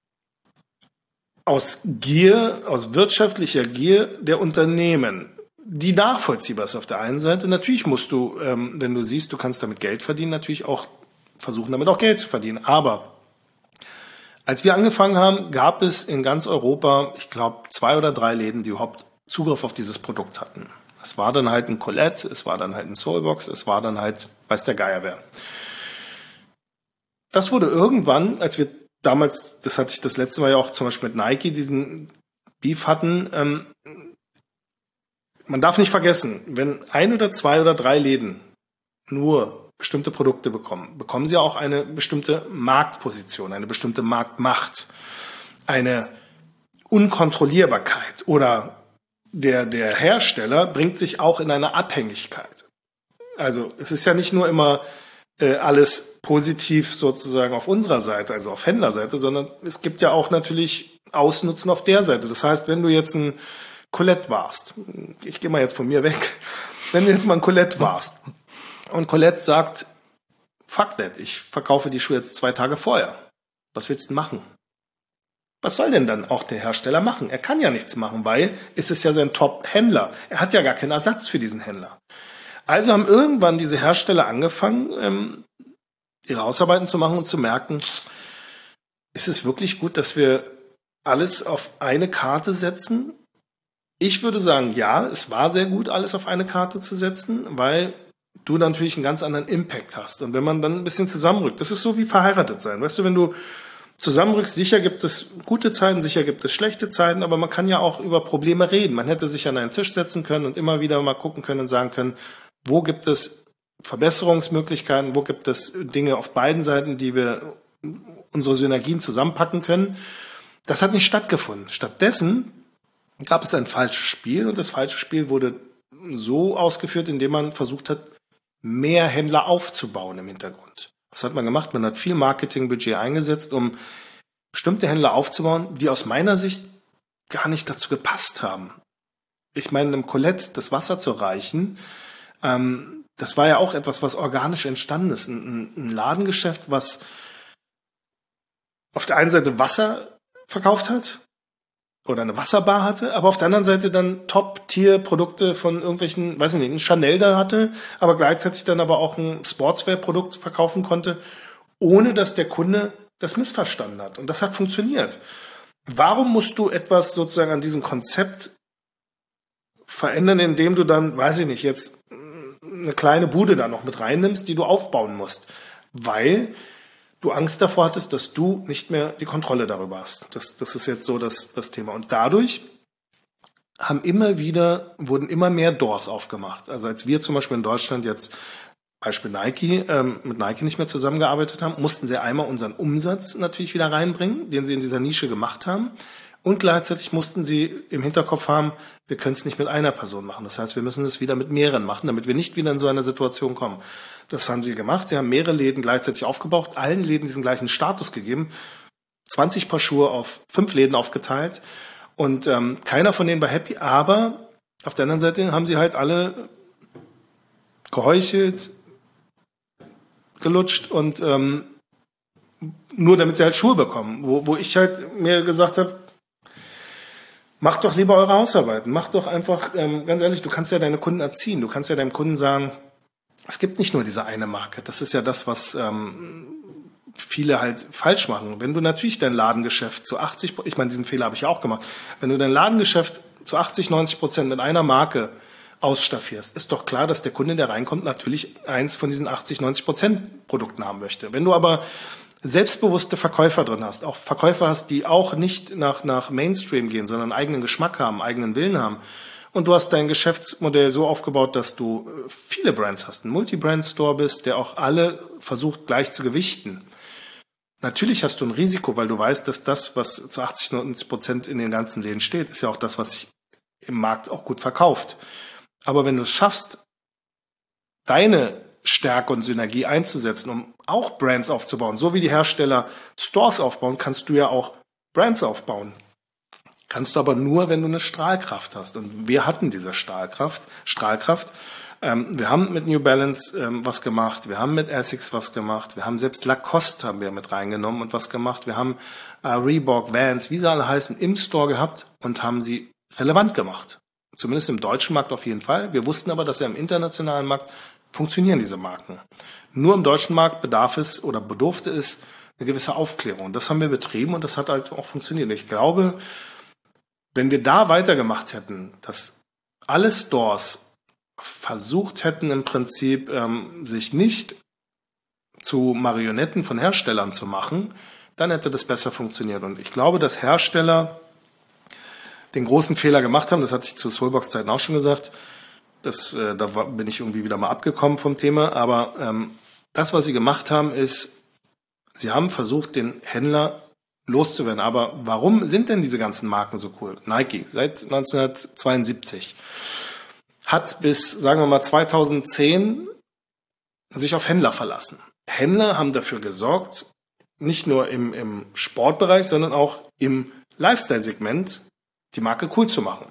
aus Gier, aus wirtschaftlicher Gier der Unternehmen. die nachvollziehbar ist auf der einen Seite. Natürlich musst du, ähm, wenn du siehst, du kannst damit Geld verdienen, natürlich auch versuchen, damit auch Geld zu verdienen. Aber als wir angefangen haben, gab es in ganz Europa, ich glaube, zwei oder drei Läden, die überhaupt Zugriff auf dieses Produkt hatten. Es war dann halt ein Colette, es war dann halt ein Soulbox, es war dann halt, weiß der Geier wer. Das wurde irgendwann, als wir damals, das hatte ich das letzte Mal ja auch zum Beispiel mit Nike, diesen Beef hatten, ähm, man darf nicht vergessen, wenn ein oder zwei oder drei Läden nur bestimmte Produkte bekommen, bekommen sie auch eine bestimmte Marktposition, eine bestimmte Marktmacht, eine Unkontrollierbarkeit oder der, der Hersteller bringt sich auch in eine Abhängigkeit. Also es ist ja nicht nur immer äh, alles positiv sozusagen auf unserer Seite, also auf Händlerseite, sondern es gibt ja auch natürlich Ausnutzen auf der Seite. Das heißt, wenn du jetzt ein Colette warst, ich gehe mal jetzt von mir weg, wenn du jetzt mal ein Colette warst und Colette sagt, fuck that, ich verkaufe die Schuhe jetzt zwei Tage vorher, was willst du machen? Was soll denn dann auch der Hersteller machen? Er kann ja nichts machen, weil es ist ja sein Top-Händler. Er hat ja gar keinen Ersatz für diesen Händler. Also haben irgendwann diese Hersteller angefangen, ähm, ihre Hausarbeiten zu machen und zu merken, ist es wirklich gut, dass wir alles auf eine Karte setzen? Ich würde sagen, ja, es war sehr gut, alles auf eine Karte zu setzen, weil du natürlich einen ganz anderen Impact hast. Und wenn man dann ein bisschen zusammenrückt, das ist so wie verheiratet sein. Weißt du, wenn du zusammenrückst, sicher gibt es gute Zeiten, sicher gibt es schlechte Zeiten, aber man kann ja auch über Probleme reden. Man hätte sich an einen Tisch setzen können und immer wieder mal gucken können und sagen können, wo gibt es Verbesserungsmöglichkeiten, wo gibt es Dinge auf beiden Seiten, die wir unsere Synergien zusammenpacken können. Das hat nicht stattgefunden. Stattdessen gab es ein falsches Spiel und das falsche Spiel wurde so ausgeführt, indem man versucht hat, mehr Händler aufzubauen im Hintergrund. Was hat man gemacht? Man hat viel Marketingbudget eingesetzt, um bestimmte Händler aufzubauen, die aus meiner Sicht gar nicht dazu gepasst haben. Ich meine, einem Colette das Wasser zu reichen, ähm, das war ja auch etwas, was organisch entstanden ist. Ein, ein Ladengeschäft, was auf der einen Seite Wasser verkauft hat, oder eine Wasserbar hatte, aber auf der anderen Seite dann Top-Tier-Produkte von irgendwelchen, weiß ich nicht, ein Chanel da hatte, aber gleichzeitig dann aber auch ein Sportswear-Produkt verkaufen konnte, ohne dass der Kunde das missverstanden hat. Und das hat funktioniert. Warum musst du etwas sozusagen an diesem Konzept verändern, indem du dann, weiß ich nicht, jetzt eine kleine Bude da noch mit reinnimmst, die du aufbauen musst? Weil du Angst davor hattest, dass du nicht mehr die Kontrolle darüber hast. Das, das ist jetzt so das, das Thema. Und dadurch haben immer wieder, wurden immer mehr Doors aufgemacht. Also als wir zum Beispiel in Deutschland jetzt, Beispiel Nike, ähm, mit Nike nicht mehr zusammengearbeitet haben, mussten sie einmal unseren Umsatz natürlich wieder reinbringen, den sie in dieser Nische gemacht haben. Und gleichzeitig mussten sie im Hinterkopf haben, wir können es nicht mit einer Person machen. Das heißt, wir müssen es wieder mit mehreren machen, damit wir nicht wieder in so eine Situation kommen. Das haben sie gemacht. Sie haben mehrere Läden gleichzeitig aufgebaut, allen Läden diesen gleichen Status gegeben, zwanzig Paar Schuhe auf fünf Läden aufgeteilt und ähm, keiner von denen war happy, aber auf der anderen Seite haben sie halt alle geheuchelt, gelutscht und ähm, nur damit sie halt Schuhe bekommen, wo, wo ich halt mir gesagt habe, macht doch lieber eure Hausarbeiten, macht doch einfach, ähm, ganz ehrlich, du kannst ja deine Kunden erziehen, du kannst ja deinem Kunden sagen, es gibt nicht nur diese eine Marke. Das ist ja das, was ähm, viele halt falsch machen. Wenn du natürlich dein Ladengeschäft zu achtzig, ich meine, diesen Fehler habe ich ja auch gemacht, wenn du dein Ladengeschäft zu achtzig, neunzig Prozent mit einer Marke ausstaffierst, ist doch klar, dass der Kunde, der reinkommt, natürlich eins von diesen achtzig, neunzig Prozent Produkten haben möchte. Wenn du aber selbstbewusste Verkäufer drin hast, auch Verkäufer hast, die auch nicht nach, nach Mainstream gehen, sondern einen eigenen Geschmack haben, eigenen Willen haben, und du hast dein Geschäftsmodell so aufgebaut, dass du viele Brands hast, ein Multi-Brand-Store bist, der auch alle versucht gleich zu gewichten. Natürlich hast du ein Risiko, weil du weißt, dass das, was zu achtzig, neunzig Prozent in den ganzen Läden steht, ist ja auch das, was sich im Markt auch gut verkauft. Aber wenn du es schaffst, deine Stärke und Synergie einzusetzen, um auch Brands aufzubauen, so wie die Hersteller Stores aufbauen, kannst du ja auch Brands aufbauen. Kannst du aber nur, wenn du eine Strahlkraft hast. Und wir hatten diese Strahlkraft. Strahlkraft. Ähm, wir haben mit New Balance ähm, was gemacht. Wir haben mit Essex was gemacht. Wir haben selbst Lacoste haben wir mit reingenommen und was gemacht. Wir haben äh, Reebok, Vans, wie sie alle heißen, im Store gehabt und haben sie relevant gemacht. Zumindest im deutschen Markt auf jeden Fall. Wir wussten aber, dass ja im internationalen Markt funktionieren diese Marken. Nur im deutschen Markt bedarf es oder bedurfte es eine gewisse Aufklärung. Das haben wir betrieben und das hat halt auch funktioniert. Ich glaube, wenn wir da weitergemacht hätten, dass alle Stores versucht hätten, im Prinzip ähm, sich nicht zu Marionetten von Herstellern zu machen, dann hätte das besser funktioniert. Und ich glaube, dass Hersteller den großen Fehler gemacht haben, das hatte ich zu Soulbox-Zeiten auch schon gesagt, das, äh, da war, bin ich irgendwie wieder mal abgekommen vom Thema, aber ähm, das, was sie gemacht haben, ist, sie haben versucht, den Händler loszuwerden. Aber warum sind denn diese ganzen Marken so cool? Nike, seit neunzehnhundertzweiundsiebzig, hat bis, sagen wir mal, zweitausendzehn sich auf Händler verlassen. Händler haben dafür gesorgt, nicht nur im, im Sportbereich, sondern auch im Lifestyle-Segment die Marke cool zu machen.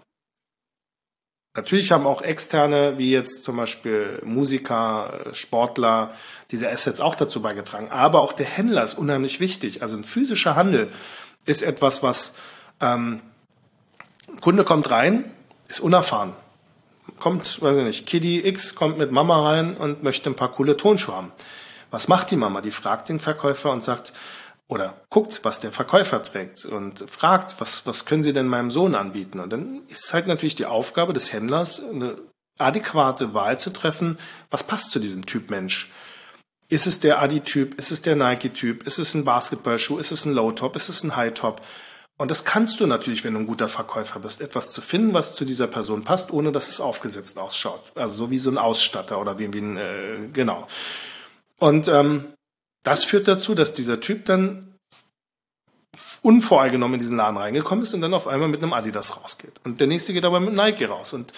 Natürlich haben auch Externe, wie jetzt zum Beispiel Musiker, Sportler, diese Assets auch dazu beigetragen. Aber auch der Händler ist unheimlich wichtig. Also ein physischer Handel ist etwas, was ähm, ein Kunde kommt rein, ist unerfahren. Kommt, weiß ich nicht, Kiddy X kommt mit Mama rein und möchte ein paar coole Tonschuhe haben. Was macht die Mama? Die fragt den Verkäufer und sagt, oder guckt, was der Verkäufer trägt und fragt, was, was können Sie denn meinem Sohn anbieten? Und dann ist halt natürlich die Aufgabe des Händlers, eine adäquate Wahl zu treffen, was passt zu diesem Typ Mensch. Ist es der Adi-Typ? Ist es der Nike-Typ? Ist es ein Basketballschuh? Ist es ein Low-Top? Ist es ein High-Top? Und das kannst du natürlich, wenn du ein guter Verkäufer bist, etwas zu finden, was zu dieser Person passt, ohne dass es aufgesetzt ausschaut. Also so wie so ein Ausstatter oder wie, wie ein, äh, genau. Und ähm, das führt dazu, dass dieser Typ dann unvoreingenommen in diesen Laden reingekommen ist und dann auf einmal mit einem Adidas rausgeht. Und der nächste geht aber mit Nike raus. Und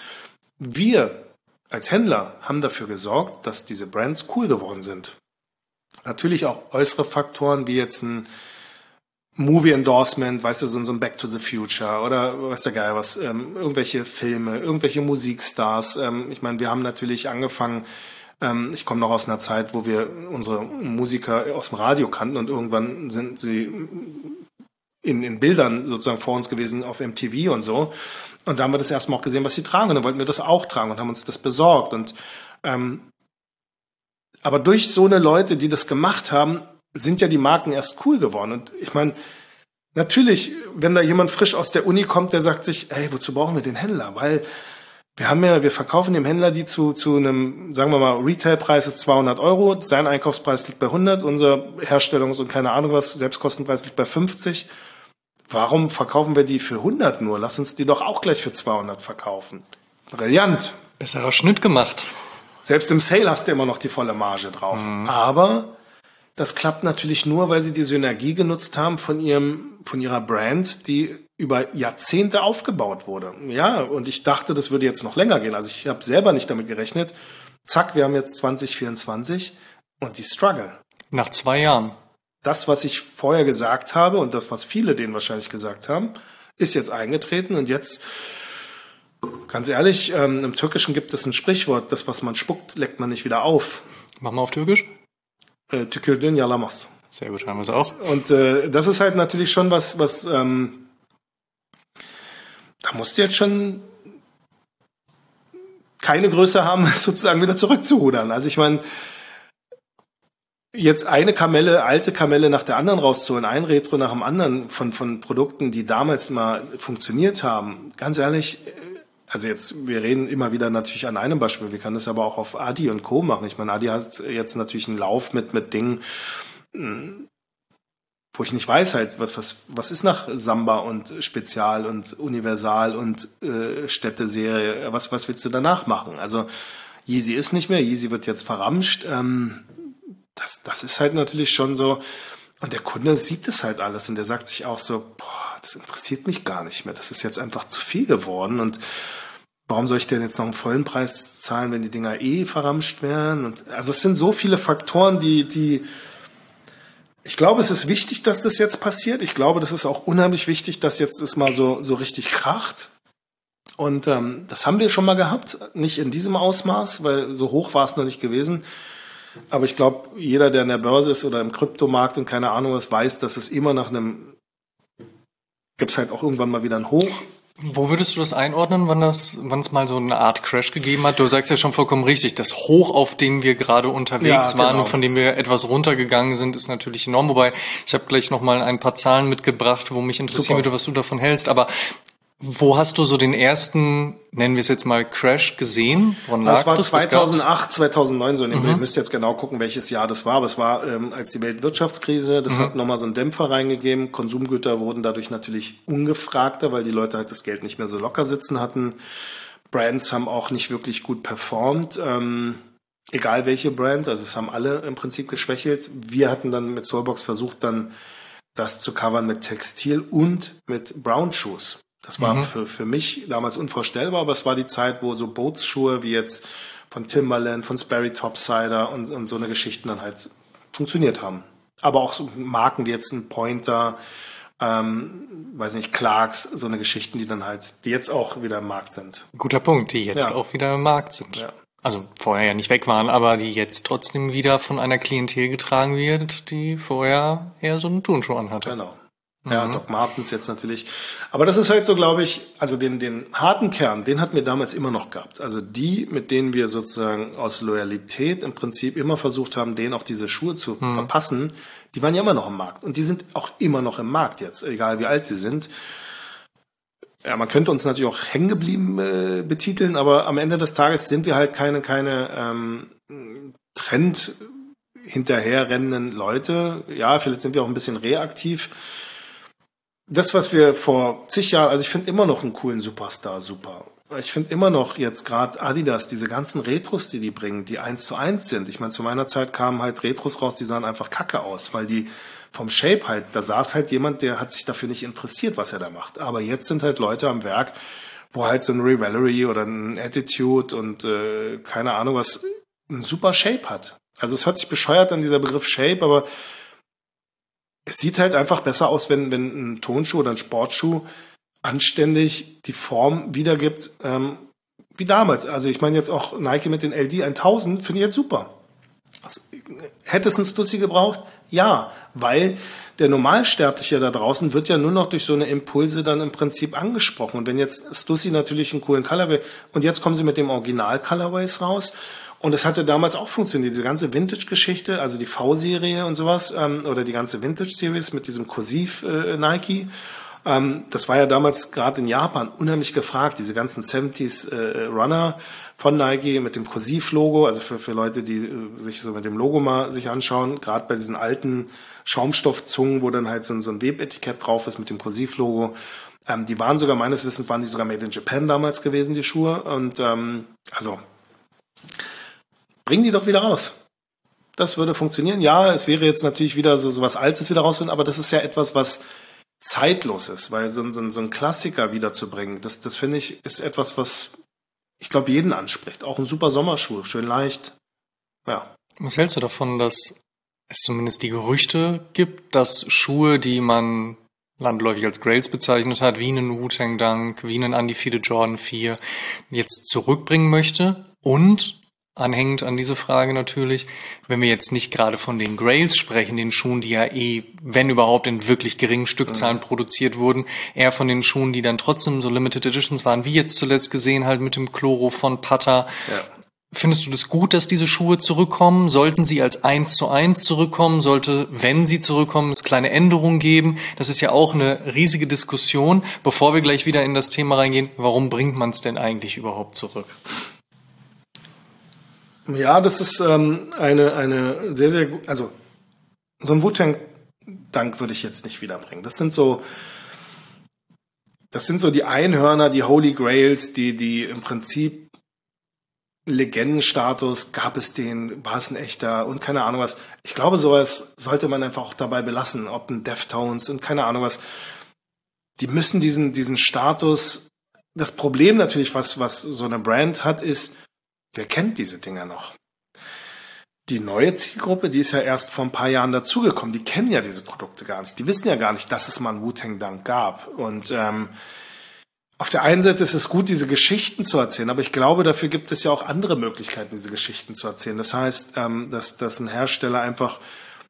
wir als Händler haben dafür gesorgt, dass diese Brands cool geworden sind. Natürlich auch äußere Faktoren, wie jetzt ein Movie-Endorsement, weißt du, so, so ein Back to the Future oder weiß der Geil was, ähm, irgendwelche Filme, irgendwelche Musikstars. Ähm, ich meine, wir haben natürlich angefangen, ähm, ich komme noch aus einer Zeit, wo wir unsere Musiker aus dem Radio kannten und irgendwann sind sie in, in Bildern sozusagen vor uns gewesen auf M T V und so. Und da haben wir das erstmal auch gesehen, was sie tragen. Und dann wollten wir das auch tragen und haben uns das besorgt. Und ähm, aber durch so eine Leute, die das gemacht haben, sind ja die Marken erst cool geworden. Und ich meine, natürlich, wenn da jemand frisch aus der Uni kommt, der sagt sich, hey, wozu brauchen wir den Händler? Weil wir haben ja, wir verkaufen dem Händler die zu, zu einem, sagen wir mal, Retailpreis ist zweihundert Euro, sein Einkaufspreis liegt bei hundert, unser Herstellungs- und keine Ahnung was, Selbstkostenpreis liegt bei fünfzig. Warum verkaufen wir die für hundert nur? Lass uns die doch auch gleich für zweihundert verkaufen. Brillant. Besserer Schnitt gemacht. Selbst im Sale hast du immer noch die volle Marge drauf. Mhm. Aber das klappt natürlich nur, weil sie die Synergie genutzt haben von ihrem, von ihrer Brand, die über Jahrzehnte aufgebaut wurde. Ja, und ich dachte, das würde jetzt noch länger gehen. Also ich habe selber nicht damit gerechnet. Zack, wir haben jetzt zwanzig vierundzwanzig und die struggle. Nach zwei Jahren. Das, was ich vorher gesagt habe und das, was viele denen wahrscheinlich gesagt haben, ist jetzt eingetreten und jetzt, ganz ehrlich, ähm, im Türkischen gibt es ein Sprichwort, das, was man spuckt, leckt man nicht wieder auf. Mach mal auf Türkisch. Äh, Tükürdün yalamaz. Sehr gut, haben wir es auch. Und äh, das ist halt natürlich schon was, was ähm, da musst du jetzt schon keine Größe haben, sozusagen wieder zurückzurudern. Also ich meine, jetzt eine Kamelle, alte Kamelle nach der anderen rauszuholen, ein Retro nach dem anderen von, von Produkten, die damals mal funktioniert haben. Ganz ehrlich, also jetzt, wir reden immer wieder natürlich an einem Beispiel, wir können das aber auch auf Adi und Co. machen. Ich meine, Adi hat jetzt natürlich einen Lauf mit, mit Dingen, wo ich nicht weiß halt, was, was, was ist nach Samba und Spezial und Universal und äh, Städteserie, was, was willst du danach machen? Also Yeezy ist nicht mehr, Yeezy wird jetzt verramscht, ähm, Das, das ist halt natürlich schon so, und der Kunde sieht das halt alles und der sagt sich auch so, boah, das interessiert mich gar nicht mehr, das ist jetzt einfach zu viel geworden und warum soll ich denn jetzt noch einen vollen Preis zahlen, wenn die Dinger eh verramscht werden? Und also es sind so viele Faktoren, die, die, ich glaube, es ist wichtig, dass das jetzt passiert. Ich glaube, das ist auch unheimlich wichtig, dass jetzt es mal so, so richtig kracht. Und ähm, das haben wir schon mal gehabt, nicht in diesem Ausmaß, weil so hoch war es noch nicht gewesen. Aber ich glaube, jeder, der in der Börse ist oder im Kryptomarkt und keine Ahnung was, weiß, dass es immer nach einem, gibt es halt auch irgendwann mal wieder ein Hoch. Wo würdest du das einordnen, wann das, wann es mal so eine Art Crash gegeben hat? Du sagst ja schon vollkommen richtig, das Hoch, auf dem wir gerade unterwegs Ja, waren genau. und von dem wir etwas runtergegangen sind, ist natürlich enorm. Wobei, ich habe gleich nochmal ein paar Zahlen mitgebracht, wo mich interessieren Super. würde, was du davon hältst. Aber wo hast du so den ersten, nennen wir es jetzt mal, Crash gesehen? Woran lag Das war das? Was gab's? zweitausendacht, zweitausendneun, so in dem Dreh. Ihr müsst jetzt genau gucken, welches Jahr das war. Aber es war ähm, als die Weltwirtschaftskrise, das hat nochmal so einen Dämpfer reingegeben. Konsumgüter wurden dadurch natürlich ungefragter, weil die Leute halt das Geld nicht mehr so locker sitzen hatten. Brands haben auch nicht wirklich gut performt, ähm, egal welche Brand. Also es haben alle im Prinzip geschwächelt. Wir hatten dann mit Soulbox versucht, dann das zu covern mit Textil und mit Brown Shoes. Das war Mhm. für, für mich damals unvorstellbar, aber es war die Zeit, wo so Bootsschuhe wie jetzt von Timberland, von Sperry Topsider und, und so eine Geschichten dann halt funktioniert haben. Aber auch so Marken wie jetzt ein Pointer, ähm, weiß nicht, Clarks, so eine Geschichten, die dann halt, die jetzt auch wieder im Markt sind. Guter Punkt, die jetzt Ja. auch wieder im Markt sind. Ja. Also vorher ja nicht weg waren, aber die jetzt trotzdem wieder von einer Klientel getragen wird, die vorher eher so einen Turnschuh anhatte. Genau. Ja, Doc Martens jetzt natürlich. Aber das ist halt so, glaube ich, also den, den harten Kern, den hatten wir damals immer noch gehabt. Also die, mit denen wir sozusagen aus Loyalität im Prinzip immer versucht haben, denen auch diese Schuhe zu Mhm. verpassen, die waren ja immer noch im Markt. Und die sind auch immer noch im Markt jetzt, egal wie alt sie sind. Ja, man könnte uns natürlich auch hängen geblieben äh, betiteln, aber am Ende des Tages sind wir halt keine, keine ähm, Trend hinterherrennenden Leute. Ja, vielleicht sind wir auch ein bisschen reaktiv. Das, was wir vor zig Jahren, also ich finde immer noch einen coolen Superstar super. Ich finde immer noch jetzt gerade Adidas, diese ganzen Retros, die die bringen, die eins zu eins sind. Ich meine, zu meiner Zeit kamen halt Retros raus, die sahen einfach kacke aus, weil die vom Shape halt, da saß halt jemand, der hat sich dafür nicht interessiert, was er da macht. Aber jetzt sind halt Leute am Werk, wo halt so ein Revelry oder ein Attitude und äh, keine Ahnung was, ein super Shape hat. Also es hört sich bescheuert an, dieser Begriff Shape, aber es sieht halt einfach besser aus, wenn, wenn ein Tonschuh oder ein Sportschuh anständig die Form wiedergibt, ähm, wie damals. Also ich meine jetzt auch Nike mit den L D tausend finde ich jetzt super. Das, hätte es ein Stussy gebraucht? Ja, weil der Normalsterbliche da draußen wird ja nur noch durch so eine Impulse dann im Prinzip angesprochen. Und wenn jetzt Stussy natürlich einen coolen Colorway, und jetzt kommen sie mit dem Original-Colorways raus, und das hatte damals auch funktioniert, diese ganze Vintage-Geschichte, also die V-Serie und sowas, ähm, oder die ganze Vintage-Series mit diesem Kursiv-Nike. Ähm, das war ja damals gerade in Japan unheimlich gefragt, diese ganzen siebziger äh, Runner von Nike mit dem Kursiv-Logo, also für, für Leute, die äh, sich so mit dem Logo mal sich anschauen, gerade bei diesen alten Schaumstoffzungen, wo dann halt so ein, so ein Webetikett drauf ist mit dem Kursiv-Logo. Ähm, die waren sogar, meines Wissens, waren die sogar made in Japan damals gewesen, die Schuhe. Und ähm, also bring die doch wieder raus. Das würde funktionieren. Ja, es wäre jetzt natürlich wieder so, so was Altes wieder rausfinden, aber das ist ja etwas, was zeitlos ist, weil so, so, so ein Klassiker wiederzubringen, das, das finde ich, ist etwas, was ich glaube, jeden anspricht. Auch ein super Sommerschuh, schön leicht. Ja. Was hältst du davon, dass es zumindest die Gerüchte gibt, dass Schuhe, die man landläufig als Grails bezeichnet hat, wie einen Wu-Tang Dunk, wie einen Undefeated Jordan vier, jetzt zurückbringen möchte? Und anhängend an diese Frage natürlich, wenn wir jetzt nicht gerade von den Grails sprechen, den Schuhen, die ja eh, wenn überhaupt, in wirklich geringen Stückzahlen mhm. produziert wurden, eher von den Schuhen, die dann trotzdem so Limited Editions waren, wie jetzt zuletzt gesehen halt mit dem Chloro von Pata. Ja. Findest du das gut, dass diese Schuhe zurückkommen? Sollten sie als eins zu eins zurückkommen? Sollte, wenn sie zurückkommen, es kleine Änderungen geben? Das ist ja auch eine riesige Diskussion. Bevor wir gleich wieder in das Thema reingehen, warum bringt man es denn eigentlich überhaupt zurück? Ja, das ist ähm, eine, eine sehr, sehr gut, also so ein Wu-Tang-Dank würde ich jetzt nicht wiederbringen. Das sind so, das sind so die Einhörner, die Holy Grails, die, die im Prinzip Legendenstatus, gab es den, war es ein echter und keine Ahnung was. Ich glaube, sowas sollte man einfach auch dabei belassen, ob ein Deftones und keine Ahnung was. Die müssen diesen, diesen Status, das Problem natürlich, was, was so eine Brand hat, ist, wer kennt diese Dinger noch? Die neue Zielgruppe, die ist ja erst vor ein paar Jahren dazugekommen. Die kennen ja diese Produkte gar nicht. Die wissen ja gar nicht, dass es mal einen Wu-Tang Dunk gab. Und ähm, auf der einen Seite ist es gut, diese Geschichten zu erzählen, aber ich glaube, dafür gibt es ja auch andere Möglichkeiten, diese Geschichten zu erzählen. Das heißt, ähm, dass, dass ein Hersteller einfach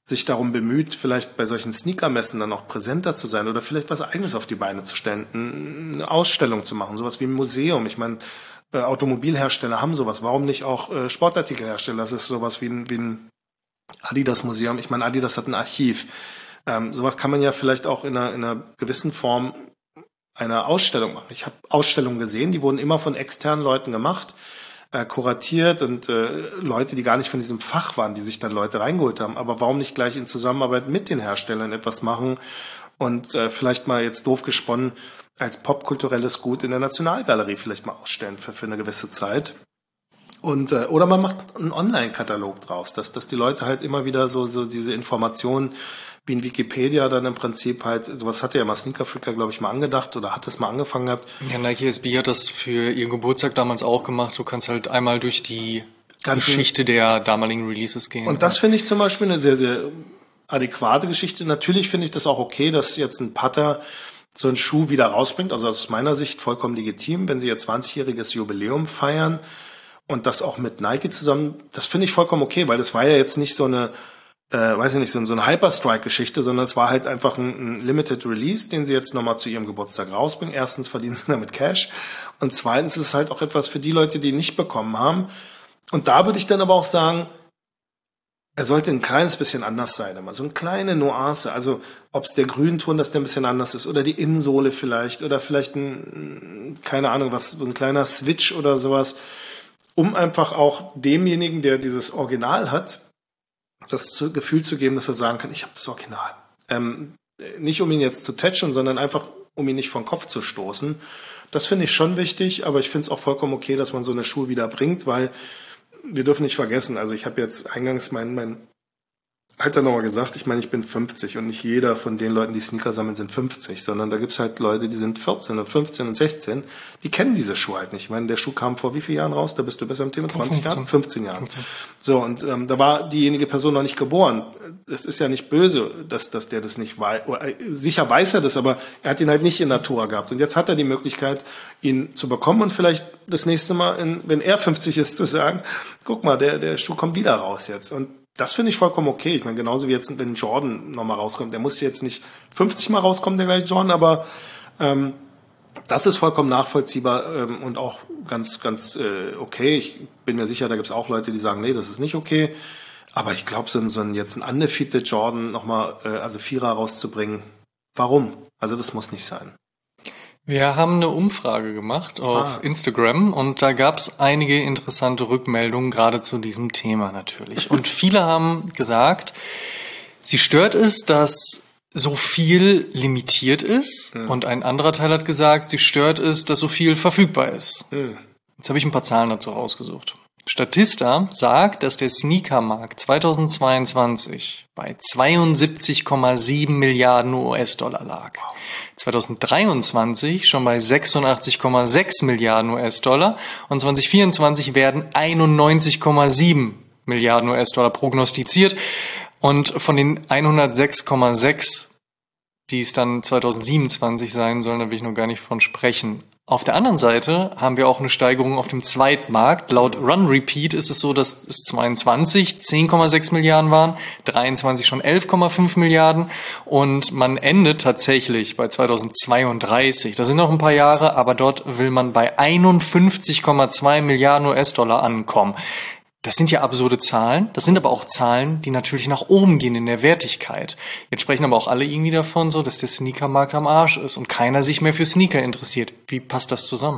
sich darum bemüht, vielleicht bei solchen Sneakermessen dann auch präsenter zu sein oder vielleicht was Eigenes auf die Beine zu stellen, eine Ausstellung zu machen, sowas wie ein Museum. Ich meine, äh, Automobilhersteller haben sowas. Warum nicht auch äh, Sportartikelhersteller? Das ist sowas wie ein, wie ein Adidas-Museum. Ich meine, Adidas hat ein Archiv. Ähm, sowas kann man ja vielleicht auch in einer, in einer gewissen Form einer Ausstellung machen. Ich habe Ausstellungen gesehen, die wurden immer von externen Leuten gemacht, äh, kuratiert und äh, Leute, die gar nicht von diesem Fach waren, die sich dann Leute reingeholt haben. Aber warum nicht gleich in Zusammenarbeit mit den Herstellern etwas machen und äh, vielleicht mal jetzt doof gesponnen als popkulturelles Gut in der Nationalgalerie vielleicht mal ausstellen für, für eine gewisse Zeit. Und äh, oder man macht einen Online-Katalog draus, dass, dass die Leute halt immer wieder so, so diese Informationen wie in Wikipedia dann im Prinzip halt, sowas hatte ja mal Sneaker Freaker, glaube ich, mal angedacht oder hat das mal angefangen gehabt. Ja, Nike S B hat das für ihren Geburtstag damals auch gemacht. Du kannst halt einmal durch die Ganze Geschichte der damaligen Releases gehen. Und das finde ich zum Beispiel eine sehr, sehr adäquate Geschichte. Natürlich finde ich das auch okay, dass jetzt ein Putter so einen Schuh wieder rausbringt. Also aus meiner Sicht vollkommen legitim, wenn sie ihr zwanzigjähriges Jubiläum feiern und das auch mit Nike zusammen. Das finde ich vollkommen okay, weil das war ja jetzt nicht so eine Äh, weiß ich nicht, so, so eine Hyperstrike-Geschichte, sondern es war halt einfach ein, ein Limited Release, den sie jetzt nochmal zu ihrem Geburtstag rausbringen. Erstens verdienen sie damit Cash und zweitens ist es halt auch etwas für die Leute, die ihn nicht bekommen haben. Und da würde ich dann aber auch sagen, er sollte ein kleines bisschen anders sein, immer so eine kleine Nuance. Also ob es der Grünton, dass der ein bisschen anders ist oder die Innensohle vielleicht oder vielleicht ein, keine Ahnung, was, so ein kleiner Switch oder sowas, um einfach auch demjenigen, der dieses Original hat, das Gefühl zu geben, dass er sagen kann, ich habe das Original. Ähm, nicht um ihn jetzt zu tätschen, sondern einfach, um ihn nicht vom Kopf zu stoßen. Das finde ich schon wichtig, aber ich finde es auch vollkommen okay, dass man so eine Schuhe wieder bringt, weil wir dürfen nicht vergessen, also ich habe jetzt eingangs mein, mein Alter nochmal gesagt, ich meine, ich bin fünfzig und nicht jeder von den Leuten, die Sneaker sammeln, sind fünfzig, sondern da gibt's halt Leute, die sind vierzehn und fünfzehn und sechzehn, die kennen diese Schuhe halt nicht. Ich meine, der Schuh kam vor wie vielen Jahren raus? Da bist du besser im Thema, zwanzig Jahren? fünfzehn Jahren. fünfzehn. So, und ähm, da war diejenige Person noch nicht geboren. Es ist ja nicht böse, dass, dass der das nicht weiß. Sicher weiß er das, aber er hat ihn halt nicht in Natura gehabt. Und jetzt hat er die Möglichkeit, ihn zu bekommen und vielleicht das nächste Mal, in, wenn er fünfzig ist, zu sagen, guck mal, der, der Schuh kommt wieder raus jetzt. Und das finde ich vollkommen okay. Ich meine, genauso wie jetzt, wenn Jordan nochmal rauskommt. Der muss jetzt nicht fünfzig Mal rauskommen, der gleiche Jordan, aber ähm, das ist vollkommen nachvollziehbar ähm, und auch ganz, ganz äh, okay. Ich bin mir sicher, da gibt es auch Leute, die sagen, nee, das ist nicht okay. Aber ich glaube, so ein, so ein jetzt ein undefeated Jordan nochmal, äh, also Vierer rauszubringen, warum? Also das muss nicht sein. Wir haben eine Umfrage gemacht auf ah. Instagram und da gab es einige interessante Rückmeldungen, gerade zu diesem Thema natürlich. Und viele haben gesagt, sie stört es, dass so viel limitiert ist. Mhm. Und ein anderer Teil hat gesagt, sie stört es, dass so viel verfügbar ist. Mhm. Jetzt habe ich ein paar Zahlen dazu rausgesucht. Statista sagt, dass der Sneakermarkt zweitausendzweiundzwanzig bei zweiundsiebzig Komma sieben Milliarden U S-Dollar lag. zweitausenddreiundzwanzig schon bei sechsundachtzig Komma sechs Milliarden U S-Dollar und zwanzig vierundzwanzig werden einundneunzig Komma sieben Milliarden U S-Dollar prognostiziert. Und von den hundertsechs Komma sechs, die es dann zweitausendsiebenundzwanzig sein sollen, da will ich noch gar nicht von sprechen. Auf der anderen Seite haben wir auch eine Steigerung auf dem Zweitmarkt. Laut Run Repeat ist es so, dass es zweiundzwanzig zehn Komma sechs Milliarden waren, dreiundzwanzig schon elf Komma fünf Milliarden und man endet tatsächlich bei zweitausendzweiunddreißig. Da sind noch ein paar Jahre, aber dort will man bei einundfünfzig Komma zwei Milliarden U S-Dollar ankommen. Das sind ja absurde Zahlen, das sind aber auch Zahlen, die natürlich nach oben gehen in der Wertigkeit. Jetzt sprechen aber auch alle irgendwie davon so, dass der Sneakermarkt am Arsch ist und keiner sich mehr für Sneaker interessiert. Wie passt das zusammen?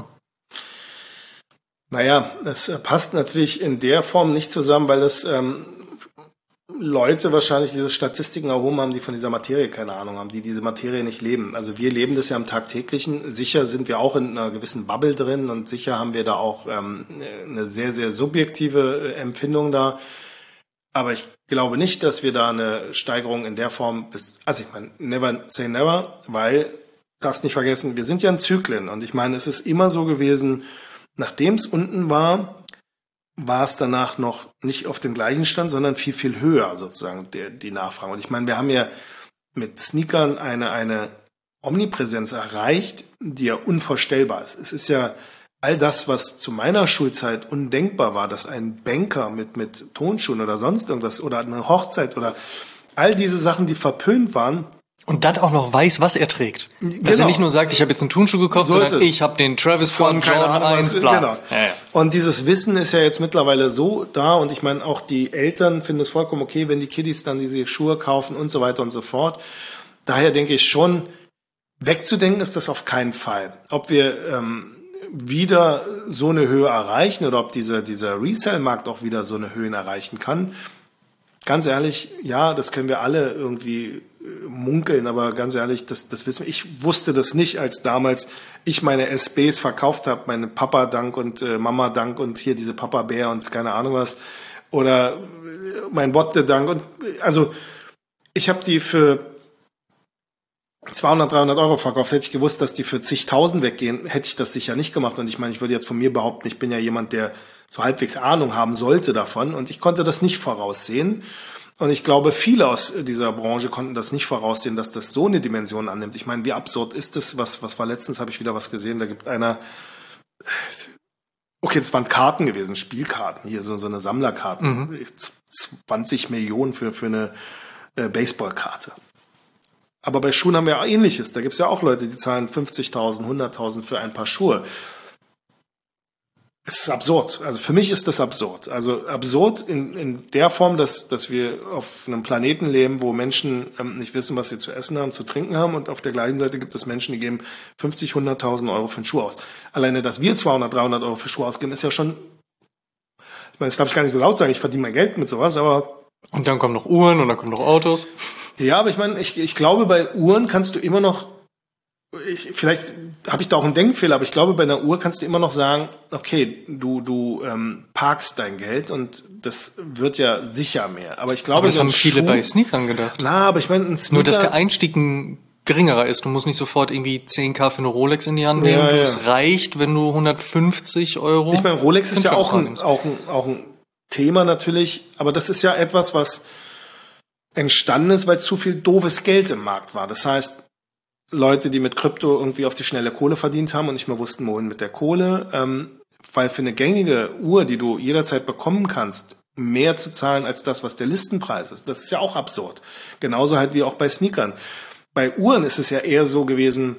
Naja, das passt natürlich in der Form nicht zusammen, weil es ähm, Leute wahrscheinlich diese Statistiken erhoben haben, die von dieser Materie keine Ahnung haben, die diese Materie nicht leben. Also wir leben das ja im Tagtäglichen. Sicher sind wir auch in einer gewissen Bubble drin und sicher haben wir da auch ähm, eine sehr, sehr subjektive Empfindung da. Aber ich glaube nicht, dass wir da eine Steigerung in der Form bis, also ich meine, never say never, weil, darfst nicht vergessen, wir sind ja in Zyklen und ich meine, es ist immer so gewesen, nachdem es unten war, war es danach noch nicht auf dem gleichen Stand, sondern viel, viel höher sozusagen der, die Nachfrage. Und ich meine, wir haben ja mit Sneakern eine, eine Omnipräsenz erreicht, die ja unvorstellbar ist. Es ist ja all das, was zu meiner Schulzeit undenkbar war, dass ein Banker mit, mit Tonschuhen oder sonst irgendwas oder eine Hochzeit oder all diese Sachen, die verpönt waren. Und dann auch noch weiß, was er trägt. Genau. Dass er nicht nur sagt, ich habe jetzt einen Turnschuh gekauft, so sondern ich habe den Travis von Scott Jordan eins, bla. Genau. Ja, ja. Und dieses Wissen ist ja jetzt mittlerweile so da und ich meine, auch die Eltern finden es vollkommen okay, wenn die Kiddies dann diese Schuhe kaufen und so weiter und so fort. Daher denke ich schon, wegzudenken ist das auf keinen Fall. Ob wir ähm, wieder so eine Höhe erreichen oder ob dieser, dieser Resell-Markt auch wieder so eine Höhe erreichen kann, ganz ehrlich, ja, das können wir alle irgendwie munkeln, aber ganz ehrlich, das, das wissen wir. Ich wusste das nicht, als damals ich meine S Bs verkauft habe, meine Papa Dank und äh, Mama Dank und hier diese Papa Bär und keine Ahnung was oder mein Botte Dank und also ich habe die für zweihundert, dreihundert Euro verkauft. Hätte ich gewusst, dass die für zigtausend weggehen, hätte ich das sicher nicht gemacht. Und ich meine, ich würde jetzt von mir behaupten, ich bin ja jemand, der so halbwegs Ahnung haben sollte davon. Und ich konnte das nicht voraussehen. Und ich glaube, viele aus dieser Branche konnten das nicht voraussehen, dass das so eine Dimension annimmt. Ich meine, wie absurd ist das? Was, was war letztens, habe ich wieder was gesehen, da gibt einer, okay, das waren Karten gewesen, Spielkarten, hier so, so eine Sammlerkarten, mhm. zwanzig Millionen für, für eine äh, Baseballkarte. Aber bei Schuhen haben wir auch Ähnliches. Da gibt es ja auch Leute, die zahlen fünfzigtausend, hunderttausend für ein Paar Schuhe. Es ist absurd. Also für mich ist das absurd. Also absurd in, in der Form, dass, dass wir auf einem Planeten leben, wo Menschen ähm, nicht wissen, was sie zu essen haben, zu trinken haben. Und auf der gleichen Seite gibt es Menschen, die geben fünfzig, hunderttausend Euro für einen Schuh aus. Alleine, dass wir zweihundert, dreihundert Euro für Schuhe ausgeben, ist ja schon, ich meine, das darf ich gar nicht so laut sagen, ich verdiene mein Geld mit sowas, aber... Und dann kommen noch Uhren und dann kommen noch Autos. Ja, aber ich meine, ich, ich glaube, bei Uhren kannst du immer noch, ich, vielleicht habe ich da auch einen Denkfehler, aber ich glaube, bei einer Uhr kannst du immer noch sagen, okay, du du ähm, parkst dein Geld und das wird ja sicher mehr. Aber ich glaube, aber das so haben viele Schuh, bei Sneakern gedacht. Na, aber ich meine, ein Sneaker, nur, dass der Einstieg ein geringerer ist. Du musst nicht sofort irgendwie zehntausend für eine Rolex in die Hand nehmen. Ja, ja. Es reicht, wenn du hundertfünfzig Euro... Ich meine, Rolex ist ja auch ein, auch, ein, auch ein Thema natürlich, aber das ist ja etwas, was entstanden ist, weil zu viel doofes Geld im Markt war. Das heißt, Leute, die mit Krypto irgendwie auf die schnelle Kohle verdient haben und nicht mehr wussten, wohin mit der Kohle, ähm, weil für eine gängige Uhr, die du jederzeit bekommen kannst, mehr zu zahlen als das, was der Listenpreis ist. Das ist ja auch absurd. Genauso halt wie auch bei Sneakern. Bei Uhren ist es ja eher so gewesen,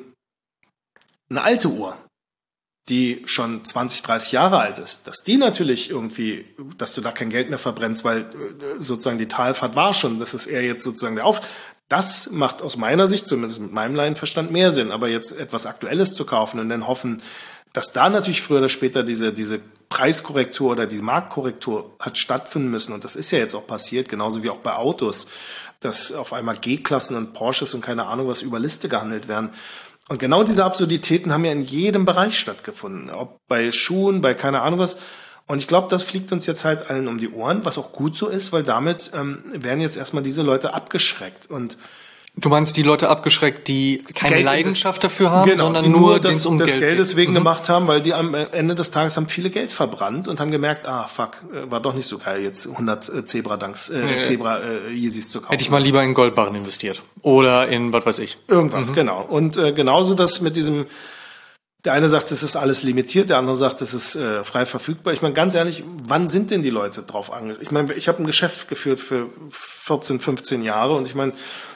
eine alte Uhr, die schon zwanzig, dreißig Jahre alt ist, dass die natürlich irgendwie, dass du da kein Geld mehr verbrennst, weil sozusagen die Talfahrt war schon, das ist eher jetzt sozusagen der Auf. Das macht aus meiner Sicht, zumindest mit meinem Laienverstand, mehr Sinn. Aber jetzt etwas Aktuelles zu kaufen und dann hoffen, dass da natürlich früher oder später diese, diese Preiskorrektur oder die Marktkorrektur hat stattfinden müssen. Und das ist ja jetzt auch passiert, genauso wie auch bei Autos, dass auf einmal G-Klassen und Porsches und keine Ahnung was über Liste gehandelt werden. Und genau diese Absurditäten haben ja in jedem Bereich stattgefunden. Ob bei Schuhen, bei keine Ahnung was. Und ich glaube, das fliegt uns jetzt halt allen um die Ohren, was auch gut so ist, weil damit ähm, werden jetzt erstmal diese Leute abgeschreckt. Und du meinst die Leute abgeschreckt, die keine Geld Leidenschaft dafür haben, genau, sondern die nur, nur das, das, um des Geld Geldes geht. wegen Mhm. gemacht haben, weil die am Ende des Tages haben viele Geld verbrannt und haben gemerkt, ah fuck, war doch nicht so geil, jetzt hundert äh, Zebra-Dunks, äh, nee, Zebra äh, Yeezys zu kaufen. Hätte ich mal lieber in Goldbarren investiert. Oder in, was weiß ich. Irgendwas, Mhm. genau. Und äh, genauso das mit diesem, der eine sagt, es ist alles limitiert, der andere sagt, es ist äh, frei verfügbar. Ich meine, ganz ehrlich, wann sind denn die Leute drauf angestellt? Ich meine, ich habe ein Geschäft geführt für vierzehn, fünfzehn Jahre und ich meine,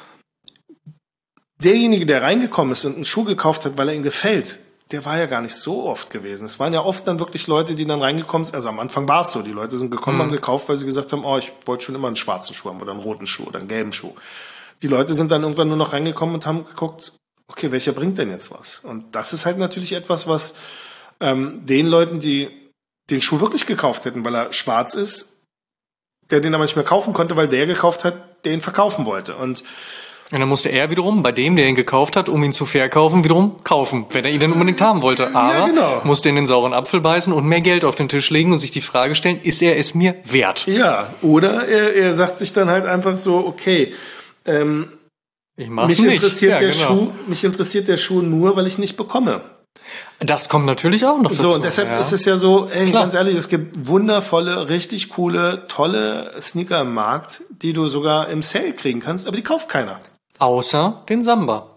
derjenige, der reingekommen ist und einen Schuh gekauft hat, weil er ihm gefällt, der war ja gar nicht so oft gewesen. Es waren ja oft dann wirklich Leute, die dann reingekommen sind. Also am Anfang war es so. Die Leute sind gekommen, mhm. haben gekauft, weil sie gesagt haben, oh, ich wollte schon immer einen schwarzen Schuh haben oder einen roten Schuh oder einen gelben Schuh. Die Leute sind dann irgendwann nur noch reingekommen und haben geguckt, okay, welcher bringt denn jetzt was? Und das ist halt natürlich etwas, was ähm, den Leuten, die den Schuh wirklich gekauft hätten, weil er schwarz ist, der den aber nicht mehr kaufen konnte, weil der gekauft hat, der ihn verkaufen wollte. Und Und dann musste er wiederum bei dem, der ihn gekauft hat, um ihn zu verkaufen, wiederum kaufen, wenn er ihn denn unbedingt haben wollte. Aber ja, genau. musste in den sauren Apfel beißen und mehr Geld auf den Tisch legen und sich die Frage stellen, ist er es mir wert? Ja, oder er, er sagt sich dann halt einfach so, okay, ähm, ich mach's mich nicht. interessiert Ja, der genau. Schuh, mich interessiert der Schuh nur, weil ich nicht bekomme. Das kommt natürlich auch noch dazu. So, und deshalb ja. ist es ja so, ey, Klar. ganz ehrlich, es gibt wundervolle, richtig coole, tolle Sneaker im Markt, die du sogar im Sale kriegen kannst, aber die kauft keiner. Außer den Samba.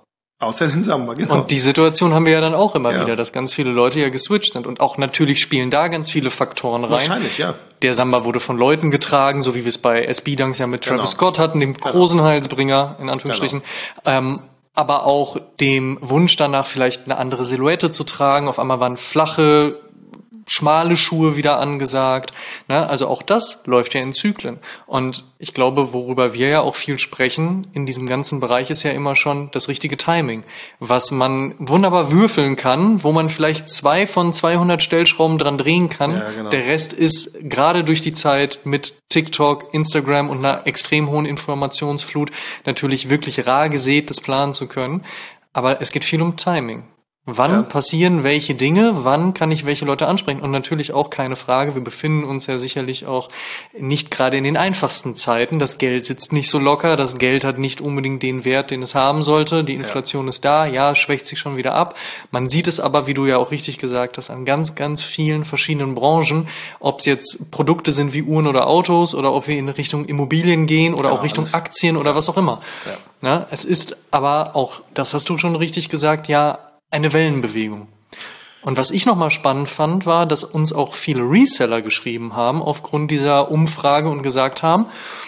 Außer den Samba, genau. Und die Situation haben wir ja dann auch immer ja. wieder, dass ganz viele Leute ja geswitcht sind. Und auch natürlich spielen da ganz viele Faktoren rein. Wahrscheinlich, ja. Der Samba wurde von Leuten getragen, so wie wir es bei S B Dunks ja mit Travis genau. Scott hatten, dem großen genau. Heilsbringer, in Anführungsstrichen. Genau. Ähm, aber auch dem Wunsch danach, vielleicht eine andere Silhouette zu tragen. Auf einmal waren flache, schmale Schuhe wieder angesagt. Ne? Also auch das läuft ja in Zyklen. Und ich glaube, worüber wir ja auch viel sprechen in diesem ganzen Bereich, ist ja immer schon das richtige Timing. Was man wunderbar würfeln kann, wo man vielleicht zwei von zweihundert Stellschrauben dran drehen kann. Ja, genau. Der Rest ist gerade durch die Zeit mit TikTok, Instagram und einer extrem hohen Informationsflut natürlich wirklich rar gesät, das planen zu können. Aber es geht viel um Timing. Wann ja. passieren welche Dinge, wann kann ich welche Leute ansprechen? Und natürlich auch keine Frage, wir befinden uns ja sicherlich auch nicht gerade in den einfachsten Zeiten. Das Geld sitzt nicht so locker, das Geld hat nicht unbedingt den Wert, den es haben sollte. Die Inflation ja. ist da, ja, schwächt sich schon wieder ab. Man sieht es aber, wie du ja auch richtig gesagt hast, an ganz, ganz vielen verschiedenen Branchen, ob es jetzt Produkte sind wie Uhren oder Autos oder ob wir in Richtung Immobilien gehen oder ja, auch Richtung alles. Aktien oder was auch immer. Ja. Na, es ist aber auch, das hast du schon richtig gesagt, ja, eine Wellenbewegung. Und was ich nochmal spannend fand, war, dass uns auch viele Reseller geschrieben haben aufgrund dieser Umfrage und gesagt haben,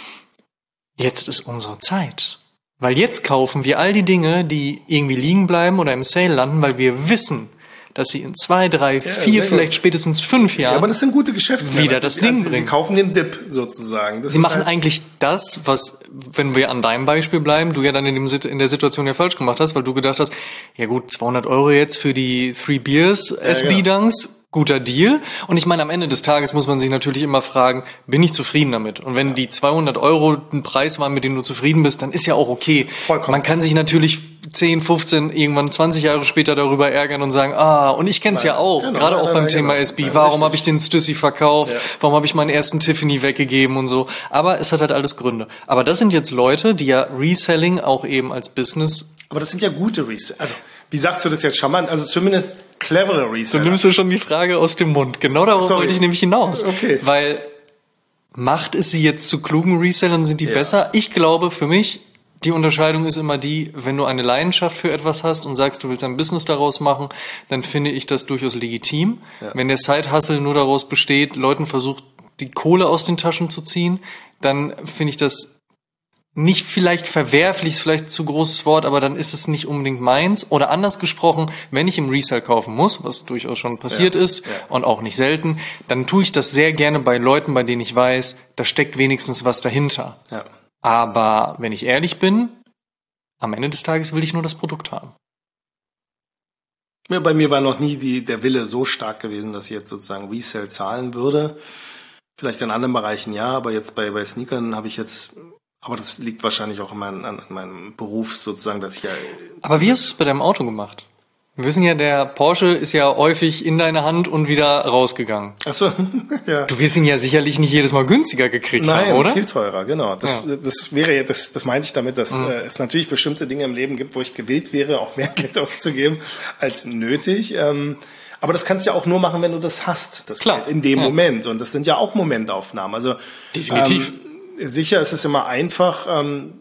jetzt ist unsere Zeit. Weil jetzt kaufen wir all die Dinge, die irgendwie liegen bleiben oder im Sale landen, weil wir wissen, dass sie in zwei, drei, ja, vier, vielleicht gut. spätestens fünf Jahren ja, aber das sind gute Geschäftsmänner. wieder das Ding also, bringen. Sie kaufen den Dip sozusagen. Das sie ist machen halt eigentlich das, was, wenn wir an deinem Beispiel bleiben, du ja dann in, dem, in der Situation ja falsch gemacht hast, weil du gedacht hast, ja gut, zweihundert Euro jetzt für die Three Beers ja, S B Dunks, guter Deal. Und ich meine, am Ende des Tages muss man sich natürlich immer fragen, bin ich zufrieden damit? Und wenn ja. die zweihundert Euro ein Preis waren, mit dem du zufrieden bist, dann ist ja auch okay. Vollkommen. Man kann sich natürlich zehn, fünfzehn, irgendwann zwanzig Jahre später darüber ärgern und sagen, ah, und ich kenn's ja auch, genau, gerade auch beim Thema genau. S B. Warum habe ich den Stussy verkauft? Ja. Warum habe ich meinen ersten Tiffany weggegeben und so? Aber es hat halt alles Gründe. Aber das sind jetzt Leute, die ja Reselling auch eben als Business... Aber das sind ja gute Reseller. Also, wie sagst du das jetzt charmant? Also zumindest clevere Reseller. Du nimmst du schon die Frage aus dem Mund. Genau darauf Sorry. wollte ich nämlich hinaus. Okay. Weil macht es sie jetzt zu klugen Resellern? Sind die ja. besser? Ich glaube, für mich, die Unterscheidung ist immer die, wenn du eine Leidenschaft für etwas hast und sagst, du willst ein Business daraus machen, dann finde ich das durchaus legitim. Ja. Wenn der Side-Hustle nur daraus besteht, Leuten versucht, die Kohle aus den Taschen zu ziehen, dann finde ich das nicht vielleicht verwerflich, ist vielleicht zu großes Wort, aber dann ist es nicht unbedingt meins. Oder anders gesprochen, wenn ich im Resell kaufen muss, was durchaus schon passiert ja, ist ja. und auch nicht selten, dann tue ich das sehr gerne bei Leuten, bei denen ich weiß, da steckt wenigstens was dahinter. Ja. Aber wenn ich ehrlich bin, am Ende des Tages will ich nur das Produkt haben. Ja, bei mir war noch nie die, der Wille so stark gewesen, dass ich jetzt sozusagen Resell zahlen würde. Vielleicht in anderen Bereichen ja, aber jetzt bei, bei Sneakern habe ich jetzt... Aber das liegt wahrscheinlich auch an meinem, an meinem Beruf sozusagen, dass ich ja... Aber wie hast du es bei deinem Auto gemacht? Wir wissen ja, der Porsche ist ja häufig in deine Hand und wieder rausgegangen. Ach so, ja. Du wirst ihn ja sicherlich nicht jedes Mal günstiger gekriegt Nein, haben, oder? Nein, viel teurer, genau. Das, ja. das wäre, das, das meinte ich damit, dass mhm. äh, es natürlich bestimmte Dinge im Leben gibt, wo ich gewillt wäre, auch mehr Geld auszugeben als nötig. Ähm, aber das kannst du ja auch nur machen, wenn du das hast, das Klar. Geld in dem ja. Moment. Und das sind ja auch Momentaufnahmen. Also definitiv. Ähm, Sicher ist es immer einfach ähm,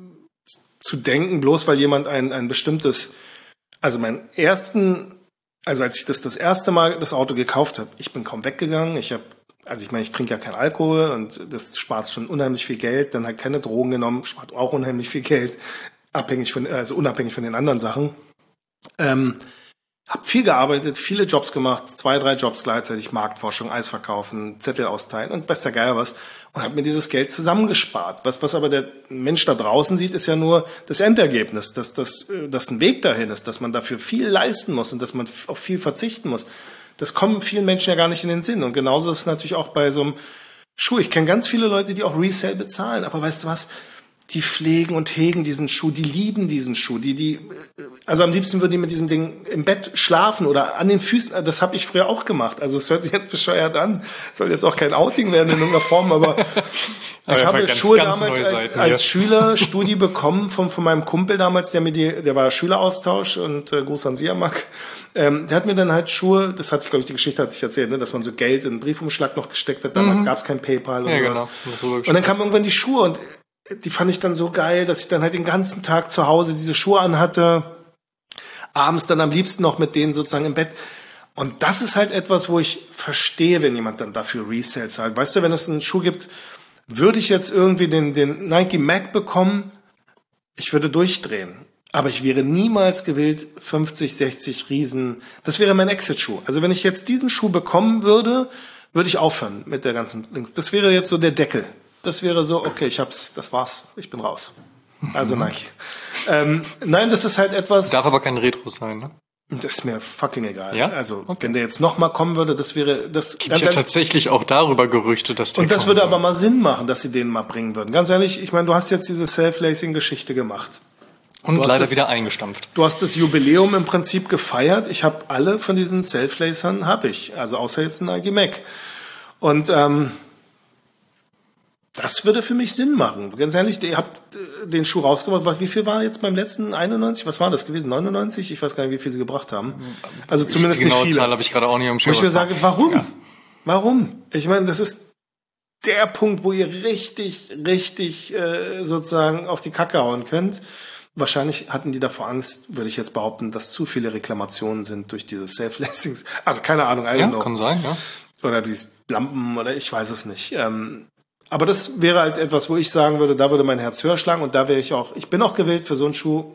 zu denken, bloß weil jemand ein, ein bestimmtes, also meinen ersten, also als ich das das erste Mal das Auto gekauft habe, ich bin kaum weggegangen, ich habe, also ich meine, ich trinke ja keinen Alkohol und das spart schon unheimlich viel Geld, dann halt keine Drogen genommen, spart auch unheimlich viel Geld, abhängig von, also unabhängig von den anderen Sachen. Ähm, Hab viel gearbeitet, viele Jobs gemacht, zwei, drei Jobs gleichzeitig, Marktforschung, Eis verkaufen, Zettel austeilen und weiß der Geier was und habe mir dieses Geld zusammengespart. Was, was aber der Mensch da draußen sieht, ist ja nur das Endergebnis, dass das dass ein Weg dahin ist, dass man dafür viel leisten muss und dass man auf viel verzichten muss. Das kommen vielen Menschen ja gar nicht in den Sinn. Und genauso ist es natürlich auch bei so einem Schuh. Ich kenne ganz viele Leute, die auch Resale bezahlen, aber weißt du was? Die pflegen und hegen diesen Schuh, die lieben diesen Schuh, die, die, also am liebsten würden die mit diesem Ding im Bett schlafen oder an den Füßen, das habe ich früher auch gemacht, also es hört sich jetzt bescheuert an, soll jetzt auch kein Outing werden in irgendeiner Form, aber ich habe ganz, Schuhe ganz damals als, Seiten, als ja. Schüler Studi bekommen von, von meinem Kumpel damals, der mir die, der war Schüleraustausch und äh, Gruß an Siamak, ähm, der hat mir dann halt Schuhe, das hatte ich, glaube ich, die Geschichte hatte ich erzählt, ne, dass man so Geld in einen Briefumschlag noch gesteckt hat, damals mhm. gab es kein PayPal und ja, sowas. Genau. Und dann kamen irgendwann die Schuhe und die fand ich dann so geil, dass ich dann halt den ganzen Tag zu Hause diese Schuhe anhatte. abends dann am liebsten noch mit denen sozusagen im Bett. Und das ist halt etwas, wo ich verstehe, wenn jemand dann dafür Resale zahlt. Weißt du, wenn es einen Schuh gibt, würde ich jetzt irgendwie den, den Nike Mac bekommen, ich würde durchdrehen. Aber ich wäre niemals gewillt, fünfzig, sechzig Riesen, das wäre mein Exit-Schuh. Also wenn ich jetzt diesen Schuh bekommen würde, würde ich aufhören mit der ganzen Dings. Das wäre jetzt so der Deckel. Das wäre so, okay, ich hab's, das war's, ich bin raus. Also Nike. Ähm, nein, das ist halt etwas... Darf aber kein Retro sein, ne? Das ist mir fucking egal. Ja? Also, okay. Wenn der jetzt nochmal kommen würde, das wäre, das, gibt ja tatsächlich auch darüber Gerüchte, dass der Und das kommen würde soll. aber mal Sinn machen, dass sie den mal bringen würden. Ganz ehrlich, ich meine, du hast jetzt diese Self-Lacing-Geschichte gemacht. Und leider das, wieder eingestampft. Du hast das Jubiläum im Prinzip gefeiert. Ich habe alle von diesen Self-Lacern, habe ich. Also außer jetzt ein Nike Mac. Und ähm, das würde für mich Sinn machen. Ganz ehrlich, ihr habt den Schuh rausgebracht. Wie viel war jetzt beim letzten? einundneunzig? Was war das gewesen? neunundneunzig? Ich weiß gar nicht, wie viel sie gebracht haben. Also zumindest nicht viele. Die genaue Zahl habe ich gerade auch nicht im Schirm. Wo ich mir sage, warum? Ja. Warum? Ich meine, das ist der Punkt, wo ihr richtig, richtig äh, sozusagen auf die Kacke hauen könnt. Wahrscheinlich hatten die davor Angst, würde ich jetzt behaupten, dass zu viele Reklamationen sind durch diese Self-Lacings. Also keine Ahnung, I don't ja, know. Kann sein, ja. Oder die Lampen oder ich weiß es nicht. Ähm, aber das wäre halt etwas, wo ich sagen würde, da würde mein Herz höher schlagen und da wäre ich auch, ich bin auch gewillt für so einen Schuh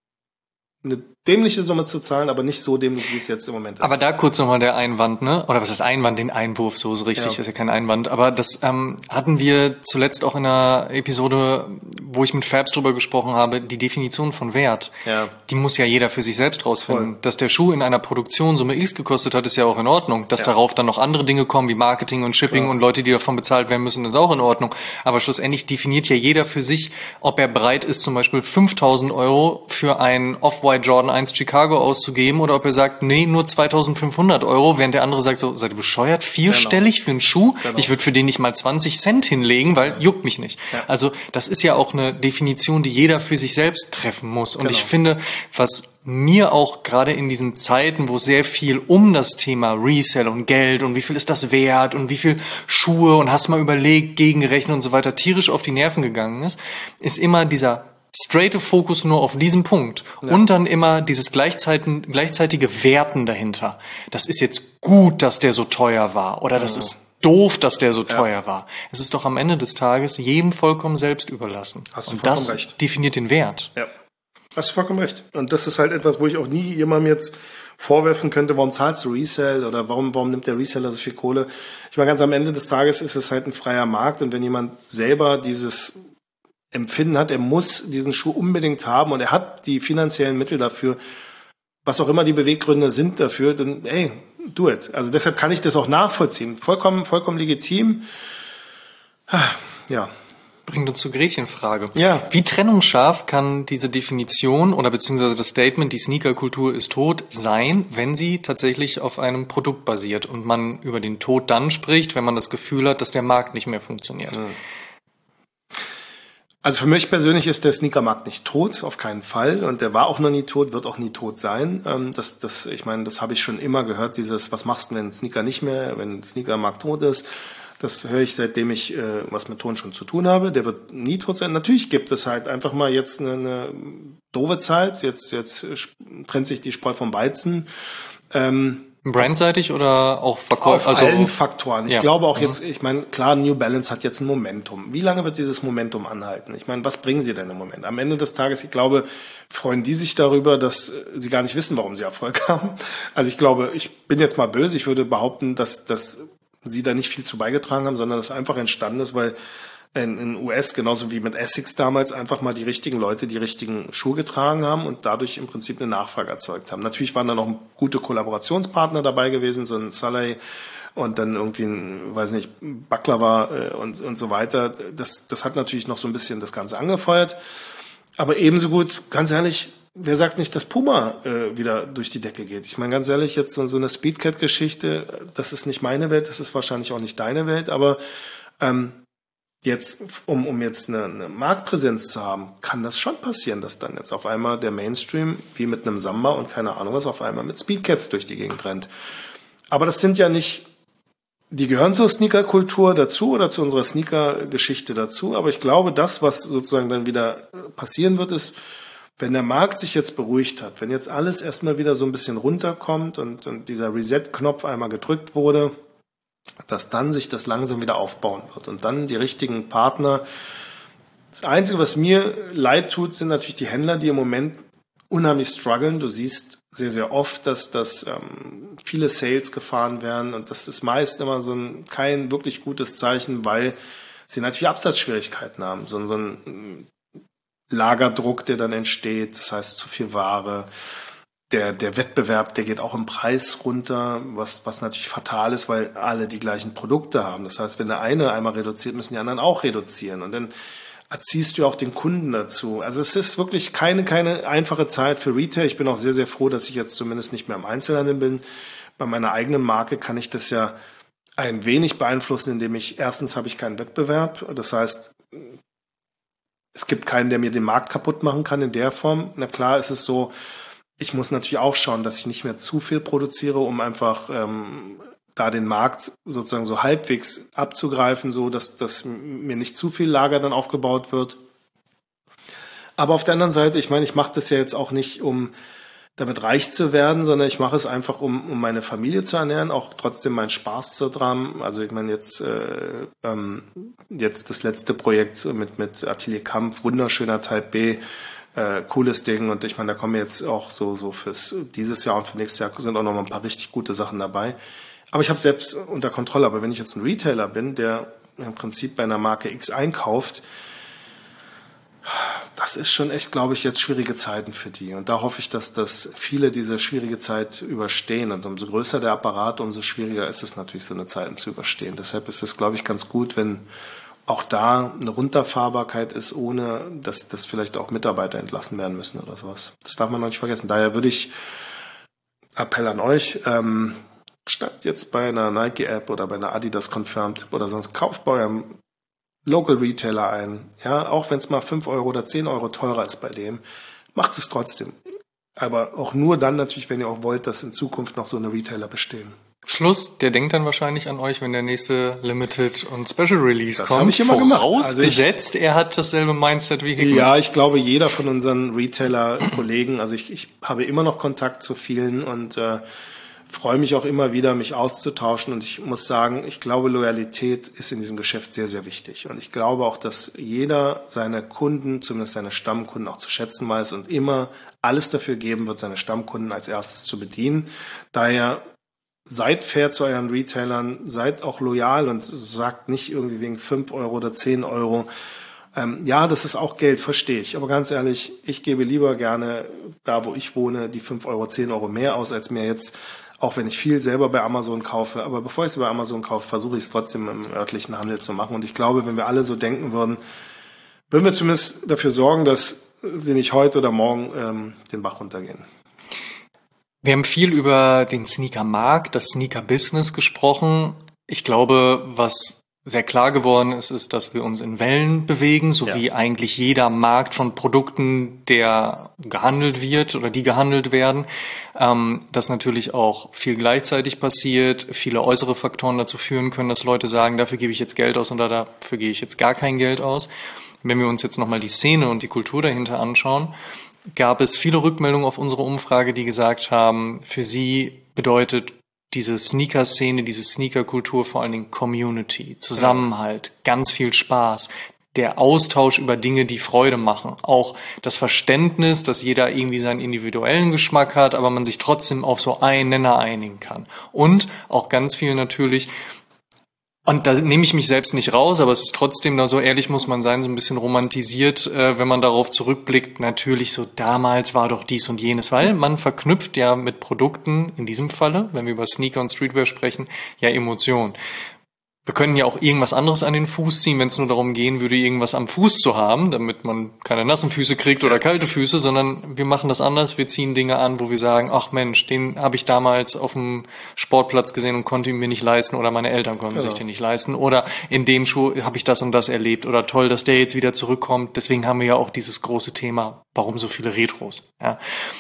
eine dämliche Summe zu zahlen, aber nicht so dämlich, wie es jetzt im Moment ist. Aber da kurz nochmal der Einwand, ne? Oder was ist Einwand? Den Einwurf, so ist richtig, ja. Ist ja kein Einwand. Aber das ähm, hatten wir zuletzt auch in einer Episode, wo ich mit Fabs drüber gesprochen habe, die Definition von Wert. Ja. Die muss ja jeder für sich selbst rausfinden. Voll. Dass der Schuh in einer Produktion Summe X gekostet hat, ist ja auch in Ordnung. Dass ja. darauf dann noch andere Dinge kommen, wie Marketing und Shipping Klar. und Leute, die davon bezahlt werden müssen, ist auch in Ordnung. Aber schlussendlich definiert ja jeder für sich, ob er bereit ist, zum Beispiel fünftausend Euro für einen Off-White Jordan eins Chicago auszugeben oder ob er sagt, nee, nur zweitausendfünfhundert Euro, während der andere sagt, so, seid ihr bescheuert? Vierstellig genau. für einen Schuh? Genau. Ich würde für den nicht mal zwanzig Cent hinlegen, weil juckt mich nicht. Ja. Also das ist ja auch eine Definition, die jeder für sich selbst treffen muss. Und genau. ich finde, was mir auch gerade in diesen Zeiten, wo sehr viel um das Thema Resell und Geld und wie viel ist das wert und wie viel Schuhe und hast mal überlegt, gegengerechnet und so weiter, tierisch auf die Nerven gegangen ist, ist immer dieser straighte Fokus nur auf diesen Punkt ja. und dann immer dieses gleichzeitige, gleichzeitige Werten dahinter. Das ist jetzt gut, dass der so teuer war oder das ja. ist doof, dass der so teuer ja. war. Es ist doch am Ende des Tages jedem vollkommen selbst überlassen. Hast du und vollkommen das recht. definiert den Wert. Ja, hast du vollkommen recht. Und das ist halt etwas, wo ich auch nie jemandem jetzt vorwerfen könnte, warum zahlst du Resell oder warum, warum nimmt der Reseller so viel Kohle? Ich meine, ganz am Ende des Tages ist es halt ein freier Markt und wenn jemand selber dieses Empfinden hat, er muss diesen Schuh unbedingt haben und er hat die finanziellen Mittel dafür, was auch immer die Beweggründe sind dafür, dann ey, do it. Also deshalb kann ich das auch nachvollziehen. Vollkommen, vollkommen legitim. Ja. Bringt uns zur Gretchenfrage. Ja. Wie trennungsscharf kann diese Definition oder beziehungsweise das Statement, die Sneakerkultur ist tot, sein, wenn sie tatsächlich auf einem Produkt basiert und man über den Tod dann spricht, wenn man das Gefühl hat, dass der Markt nicht mehr funktioniert? Mhm. Also für mich persönlich ist der Sneakermarkt nicht tot, auf keinen Fall. Und der war auch noch nie tot, wird auch nie tot sein. Das, das, ich meine, das habe ich schon immer gehört, dieses, was machst du, wenn ein Sneaker nicht mehr, wenn ein Sneakermarkt tot ist. Das höre ich, seitdem ich äh, was mit Ton schon zu tun habe. Der wird nie tot sein. Natürlich gibt es halt einfach mal jetzt eine, eine doofe Zeit. Jetzt, jetzt trennt sich die Spreu vom Weizen. Ähm, Brandseitig oder auch Verkauf? Auf also allen Faktoren. Ich ja. glaube auch mhm. jetzt, ich meine, klar, New Balance hat jetzt ein Momentum. Wie lange wird dieses Momentum anhalten? Ich meine, was bringen sie denn im Moment? Am Ende des Tages, ich glaube, freuen die sich darüber, dass sie gar nicht wissen, warum sie Erfolg haben. Also ich glaube, ich bin jetzt mal böse, ich würde behaupten, dass, dass sie da nicht viel zu beigetragen haben, sondern dass es einfach entstanden ist, weil in den U S, genauso wie mit Essex damals, einfach mal die richtigen Leute die richtigen Schuhe getragen haben und dadurch im Prinzip eine Nachfrage erzeugt haben. Natürlich waren da noch gute Kollaborationspartner dabei gewesen, so ein Saleh und dann irgendwie ein, weiß nicht, Baklava und, und so weiter. Das, das hat natürlich noch so ein bisschen das Ganze angefeuert. Aber ebenso gut, ganz ehrlich, wer sagt nicht, dass Puma äh, wieder durch die Decke geht? Ich meine, ganz ehrlich, jetzt so, so eine Speedcat-Geschichte, das ist nicht meine Welt, das ist wahrscheinlich auch nicht deine Welt, aber ähm, Jetzt, um, um jetzt eine, eine Marktpräsenz zu haben, kann das schon passieren, dass dann jetzt auf einmal der Mainstream, wie mit einem Samba und keine Ahnung was, auf einmal mit Speedcats durch die Gegend rennt. Aber das sind ja nicht, die gehören zur Sneaker-Kultur dazu oder zu unserer Sneaker-Geschichte dazu. Aber ich glaube, das, was sozusagen dann wieder passieren wird, ist, wenn der Markt sich jetzt beruhigt hat, wenn jetzt alles erstmal wieder so ein bisschen runterkommt und, und dieser Reset-Knopf einmal gedrückt wurde, dass dann sich das langsam wieder aufbauen wird und dann die richtigen Partner. Das Einzige, was mir leid tut, sind natürlich die Händler, die im Moment unheimlich strugglen. Du siehst sehr, sehr oft, dass, dass ähm, viele Sales gefahren werden und das ist meist immer so ein kein wirklich gutes Zeichen, weil sie natürlich Absatzschwierigkeiten haben. So, so ein Lagerdruck, der dann entsteht, das heißt zu viel Ware. Der, der Wettbewerb, der geht auch im Preis runter, was, was natürlich fatal ist, weil alle die gleichen Produkte haben. Das heißt, wenn der eine einmal reduziert, müssen die anderen auch reduzieren. Und dann erziehst du auch den Kunden dazu. Also es ist wirklich keine, keine einfache Zeit für Retail. Ich bin auch sehr, sehr froh, dass ich jetzt zumindest nicht mehr im Einzelhandel bin. Bei meiner eigenen Marke kann ich das ja ein wenig beeinflussen, indem ich, erstens habe ich keinen Wettbewerb. Das heißt, es gibt keinen, der mir den Markt kaputt machen kann in der Form. Na klar ist es so, ich muss natürlich auch schauen, dass ich nicht mehr zu viel produziere, um einfach ähm, da den Markt sozusagen so halbwegs abzugreifen, so dass, dass mir nicht zu viel Lager dann aufgebaut wird. Aber auf der anderen Seite, ich meine, ich mache das ja jetzt auch nicht, um damit reich zu werden, sondern ich mache es einfach, um, um meine Familie zu ernähren, auch trotzdem meinen Spaß zu haben. Also ich meine jetzt äh, ähm, jetzt das letzte Projekt mit mit Atelier Kampf, wunderschöner Type B, äh, cooles Ding und ich meine, da kommen jetzt auch so so fürs dieses Jahr und für nächstes Jahr sind auch noch mal ein paar richtig gute Sachen dabei. Aber ich habe selbst unter Kontrolle. Aber wenn ich jetzt ein Retailer bin, der im Prinzip bei einer Marke X einkauft, das ist schon echt, glaube ich, jetzt schwierige Zeiten für die. Und da hoffe ich, dass, dass viele diese schwierige Zeit überstehen. Und umso größer der Apparat, umso schwieriger ist es natürlich, so eine Zeiten zu überstehen. Deshalb ist es, glaube ich, ganz gut, wenn auch da eine Runterfahrbarkeit ist, ohne dass, dass vielleicht auch Mitarbeiter entlassen werden müssen oder sowas. Das darf man noch nicht vergessen. Daher würde ich Appell an euch, ähm, statt jetzt bei einer Nike-App oder bei einer Adidas Confirmed-App oder sonst, kauft bei eurem Local Retailer ein. Ja, auch wenn es mal fünf Euro oder zehn Euro teurer ist bei dem, macht es trotzdem. Aber auch nur dann natürlich, wenn ihr auch wollt, dass in Zukunft noch so eine Retailer bestehen. Schluss, der denkt dann wahrscheinlich an euch, wenn der nächste Limited und Special Release das kommt. Das habe ich immer gemacht. Vorausgesetzt, also ich, er hat dasselbe Mindset wie Hickman. Ja, ich glaube, jeder von unseren Retailer-Kollegen, also ich, ich habe immer noch Kontakt zu vielen und äh, freue mich auch immer wieder, mich auszutauschen. Und ich muss sagen, ich glaube, Loyalität ist in diesem Geschäft sehr, sehr wichtig. Und ich glaube auch, dass jeder seine Kunden, zumindest seine Stammkunden, auch zu schätzen weiß und immer alles dafür geben wird, seine Stammkunden als erstes zu bedienen. Daher seid fair zu euren Retailern, seid auch loyal und sagt nicht irgendwie wegen fünf Euro oder zehn Euro. Ähm, ja, das ist auch Geld, verstehe ich. Aber ganz ehrlich, ich gebe lieber gerne da, wo ich wohne, die fünf Euro, zehn Euro mehr aus, als mir jetzt, auch wenn ich viel selber bei Amazon kaufe, aber bevor ich es bei Amazon kaufe, versuche ich es trotzdem im örtlichen Handel zu machen. Und ich glaube, wenn wir alle so denken würden, würden wir zumindest dafür sorgen, dass sie nicht heute oder morgen ähm, den Bach runtergehen. Wir haben viel über den Sneaker-Markt, das Sneaker-Business gesprochen. Ich glaube, was sehr klar geworden ist, ist, dass wir uns in Wellen bewegen, so ja. wie eigentlich jeder Markt von Produkten, der gehandelt wird oder die gehandelt werden. Ähm, dass natürlich auch viel gleichzeitig passiert, viele äußere Faktoren dazu führen können, dass Leute sagen, dafür gebe ich jetzt Geld aus oder dafür gebe ich jetzt gar kein Geld aus. Wenn wir uns jetzt nochmal die Szene und die Kultur dahinter anschauen, gab es viele Rückmeldungen auf unsere Umfrage, die gesagt haben, für sie bedeutet diese Sneaker-Szene, diese Sneaker-Kultur vor allen Dingen Community, Zusammenhalt, ganz viel Spaß, der Austausch über Dinge, die Freude machen, auch das Verständnis, dass jeder irgendwie seinen individuellen Geschmack hat, aber man sich trotzdem auf so einen Nenner einigen kann. Und auch ganz viel natürlich, und da nehme ich mich selbst nicht raus, aber es ist trotzdem, da so ehrlich muss man sein, so ein bisschen romantisiert, äh, wenn man darauf zurückblickt, natürlich so damals war doch dies und jenes, weil man verknüpft ja mit Produkten, in diesem Falle, wenn wir über Sneaker und Streetwear sprechen, ja Emotionen. Wir können ja auch irgendwas anderes an den Fuß ziehen, wenn es nur darum gehen würde, irgendwas am Fuß zu haben, damit man keine nassen Füße kriegt oder kalte Füße, sondern wir machen das anders. Wir ziehen Dinge an, wo wir sagen, ach Mensch, den habe ich damals auf dem Sportplatz gesehen und konnte ihn mir nicht leisten oder meine Eltern konnten genau. sich den nicht leisten oder in dem Schuh habe ich das und das erlebt oder toll, dass der jetzt wieder zurückkommt. Deswegen haben wir ja auch dieses große Thema, warum so viele Retros? Ja.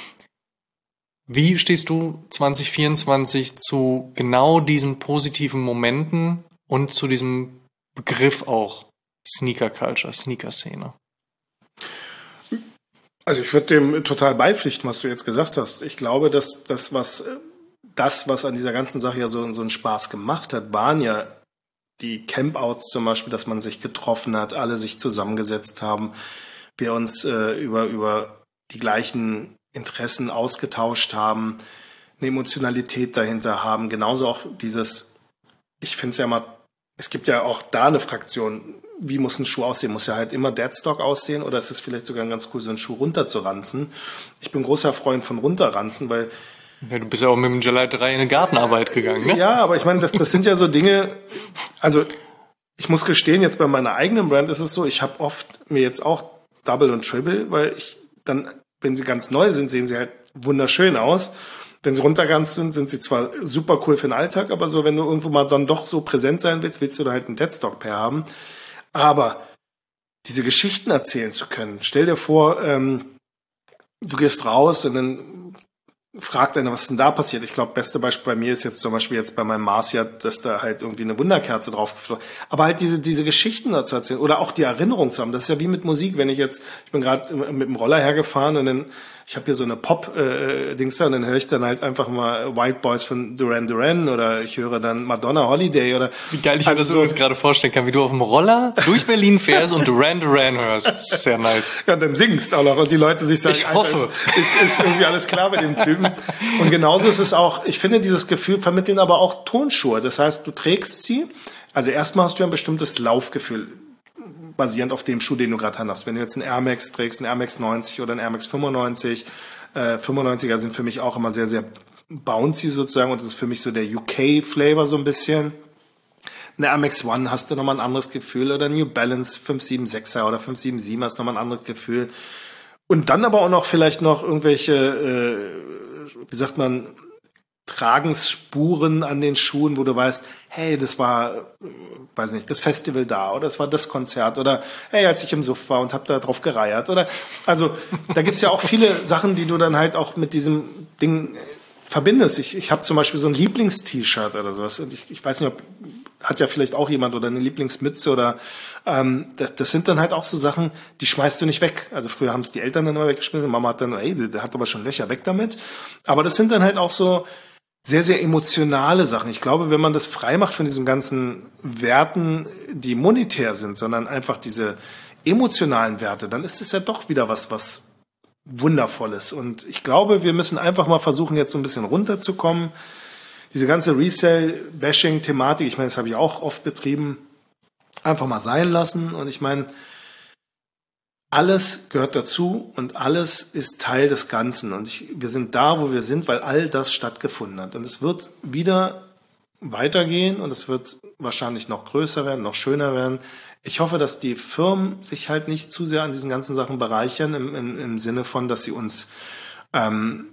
Wie stehst du zwanzig vierundzwanzig zu genau diesen positiven Momenten und zu diesem Begriff auch Sneaker Culture, Sneaker Szene? Also ich würde dem total beipflichten, was du jetzt gesagt hast. Ich glaube, dass das, was das, was an dieser ganzen Sache ja so, so einen Spaß gemacht hat, waren ja die Campouts zum Beispiel, dass man sich getroffen hat, alle sich zusammengesetzt haben, wir uns äh, über, über die gleichen Interessen ausgetauscht haben, eine Emotionalität dahinter haben. Genauso auch dieses, ich finde es ja mal, es gibt ja auch da eine Fraktion, wie muss ein Schuh aussehen? Muss ja halt immer Deadstock aussehen oder ist es vielleicht sogar ganz cool, so einen Schuh runterzuranzen? Ich bin großer Freund von runterranzen, weil ja, du bist ja auch mit dem Geleit drei in eine Gartenarbeit gegangen, ne? Ja, aber ich meine, das, das sind ja so Dinge, also ich muss gestehen, jetzt bei meiner eigenen Brand ist es so, ich habe oft mir jetzt auch Double und Triple, weil ich dann, wenn sie ganz neu sind, sehen sie halt wunderschön aus. Wenn sie runtergeranzt sind, sind sie zwar super cool für den Alltag, aber so, wenn du irgendwo mal dann doch so präsent sein willst, willst du da halt einen Deadstock-Pair haben. Aber diese Geschichten erzählen zu können, stell dir vor, ähm, du gehst raus und dann fragt einer, was ist denn da passiert? Ich glaube, beste Beispiel bei mir ist jetzt zum Beispiel jetzt bei meinem Marcia, dass da halt irgendwie eine Wunderkerze drauf geflogen. Aber halt diese diese Geschichten dazu erzählen oder auch die Erinnerung zu haben. Das ist ja wie mit Musik. Wenn ich jetzt, ich bin gerade mit dem Roller hergefahren und dann, ich habe hier so eine Pop-Dings da und dann höre ich dann halt einfach mal White Boys von Duran Duran oder ich höre dann Madonna Holiday oder. Wie geil ich mir also, das so gerade vorstellen kann, wie du auf dem Roller durch Berlin fährst und Duran Duran hörst. Sehr nice. Ja, und dann singst auch noch und die Leute sich sagen, ich hoffe. Ist, ist, ist irgendwie alles klar mit dem Typen. Und genauso ist es auch, ich finde, dieses Gefühl vermitteln aber auch Tonschuhe. Das heißt, du trägst sie, also erstmal hast du ein bestimmtes Laufgefühl, basierend auf dem Schuh, den du gerade hast. Wenn du jetzt einen Air Max trägst, einen Air Max neunzig oder einen Air Max fünfundneunzig, äh, fünfundneunziger sind für mich auch immer sehr, sehr bouncy sozusagen und das ist für mich so der U K-Flavor so ein bisschen. Eine Air Max One hast du nochmal ein anderes Gefühl oder New Balance fünf sieben sechser oder fünf sieben sieben hast nochmal ein anderes Gefühl. Und dann aber auch noch vielleicht noch irgendwelche, äh, wie sagt man, Tragensspuren an den Schuhen, wo du weißt, hey, das war, weiß nicht, das Festival da oder das war das Konzert oder hey, als ich im Suff war und hab da drauf gereiert oder, also da gibt's ja auch viele Sachen, die du dann halt auch mit diesem Ding verbindest. Ich, ich habe zum Beispiel so ein Lieblings-T-Shirt oder sowas und ich, ich weiß nicht, ob hat ja vielleicht auch jemand oder eine Lieblingsmütze oder ähm, das, das sind dann halt auch so Sachen, die schmeißt du nicht weg. Also früher haben es die Eltern dann immer weggeschmissen, Mama hat dann, ey, der hat aber schon Löcher, weg damit. Aber das sind dann halt auch so sehr, sehr emotionale Sachen. Ich glaube, wenn man das frei macht von diesen ganzen Werten, die monetär sind, sondern einfach diese emotionalen Werte, dann ist es ja doch wieder was, was Wundervolles. Und ich glaube, wir müssen einfach mal versuchen, jetzt so ein bisschen runterzukommen. Diese ganze Resale-Bashing-Thematik, ich meine, das habe ich auch oft betrieben, einfach mal sein lassen. Und ich meine, alles gehört dazu und alles ist Teil des Ganzen. Und ich, wir sind da, wo wir sind, weil all das stattgefunden hat. Und es wird wieder weitergehen und es wird wahrscheinlich noch größer werden, noch schöner werden. Ich hoffe, dass die Firmen sich halt nicht zu sehr an diesen ganzen Sachen bereichern, im, im, im Sinne von, dass sie uns ähm,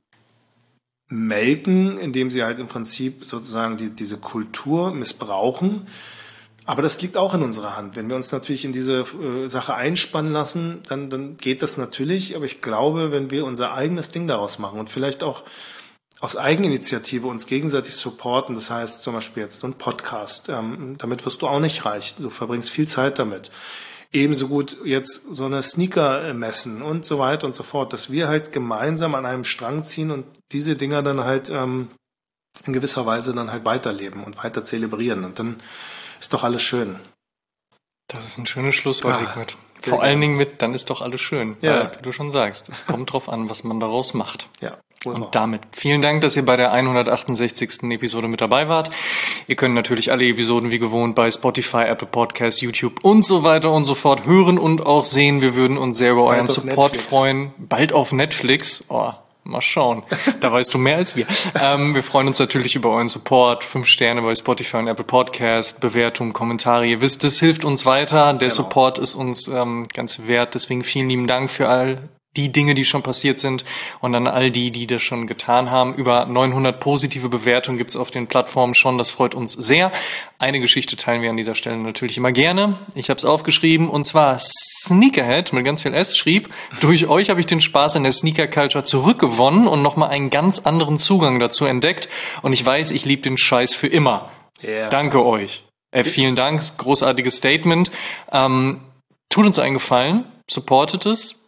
melken, indem sie halt im Prinzip sozusagen die, diese Kultur missbrauchen. Aber das liegt auch in unserer Hand. Wenn wir uns natürlich in diese äh, Sache einspannen lassen, dann, dann geht das natürlich. Aber ich glaube, wenn wir unser eigenes Ding daraus machen und vielleicht auch aus Eigeninitiative uns gegenseitig supporten, das heißt zum Beispiel jetzt so ein Podcast, ähm, damit wirst du auch nicht reich. Du verbringst viel Zeit damit. Ebenso gut jetzt so eine Sneaker messen und so weiter und so fort, dass wir halt gemeinsam an einem Strang ziehen und diese Dinger dann halt ähm, in gewisser Weise dann halt weiterleben und weiter zelebrieren. Und dann ist doch alles schön. Das ist ein schönes Schlusswort, Hikmet. Vor allen Dingen mit, dann ist doch alles schön. Ja. Weil, wie du schon sagst, es kommt drauf an, was man daraus macht. Ja. Und damit vielen Dank, dass ihr bei der hundertachtundsechzigsten Episode mit dabei wart. Ihr könnt natürlich alle Episoden wie gewohnt bei Spotify, Apple Podcasts, YouTube und so weiter und so fort hören und auch sehen. Wir würden uns sehr über euren Bald auf Support Netflix. freuen. Bald auf Netflix. Oh, mal schauen. Da weißt du mehr als wir. Ähm, wir freuen uns natürlich über euren Support. Fünf Sterne bei Spotify und Apple Podcast, Bewertungen, Kommentare. Ihr wisst, das hilft uns weiter. Der Genau. Support ist uns ähm, ganz wert. Deswegen vielen lieben Dank für all die Dinge, die schon passiert sind und an all die, die das schon getan haben. Über neunhundert positive Bewertungen gibt's auf den Plattformen schon. Das freut uns sehr. Eine Geschichte teilen wir an dieser Stelle natürlich immer gerne. Ich habe es aufgeschrieben und zwar Sneakerhead mit ganz viel S schrieb, durch euch habe ich den Spaß in der Sneaker Culture zurückgewonnen und nochmal einen ganz anderen Zugang dazu entdeckt und ich weiß, ich liebe den Scheiß für immer. Yeah. Danke euch. Äh, vielen Dank, großartiges Statement. Ähm, tut uns einen Gefallen, supportet es.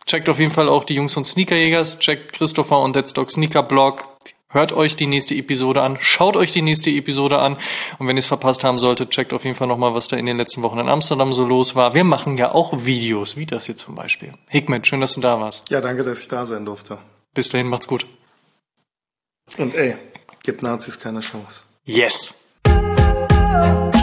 Checkt auf jeden Fall auch die Jungs von Sneakerjägers, checkt Christopher und That's Dog Sneaker Blog. Hört euch die nächste Episode an, schaut euch die nächste Episode an und wenn ihr es verpasst haben solltet, checkt auf jeden Fall nochmal, was da in den letzten Wochen in Amsterdam so los war. Wir machen ja auch Videos, wie das hier zum Beispiel. Hikmet, schön, dass du da warst. Ja, danke, dass ich da sein durfte. Bis dahin, macht's gut. Und ey, gibt Nazis keine Chance. Yes!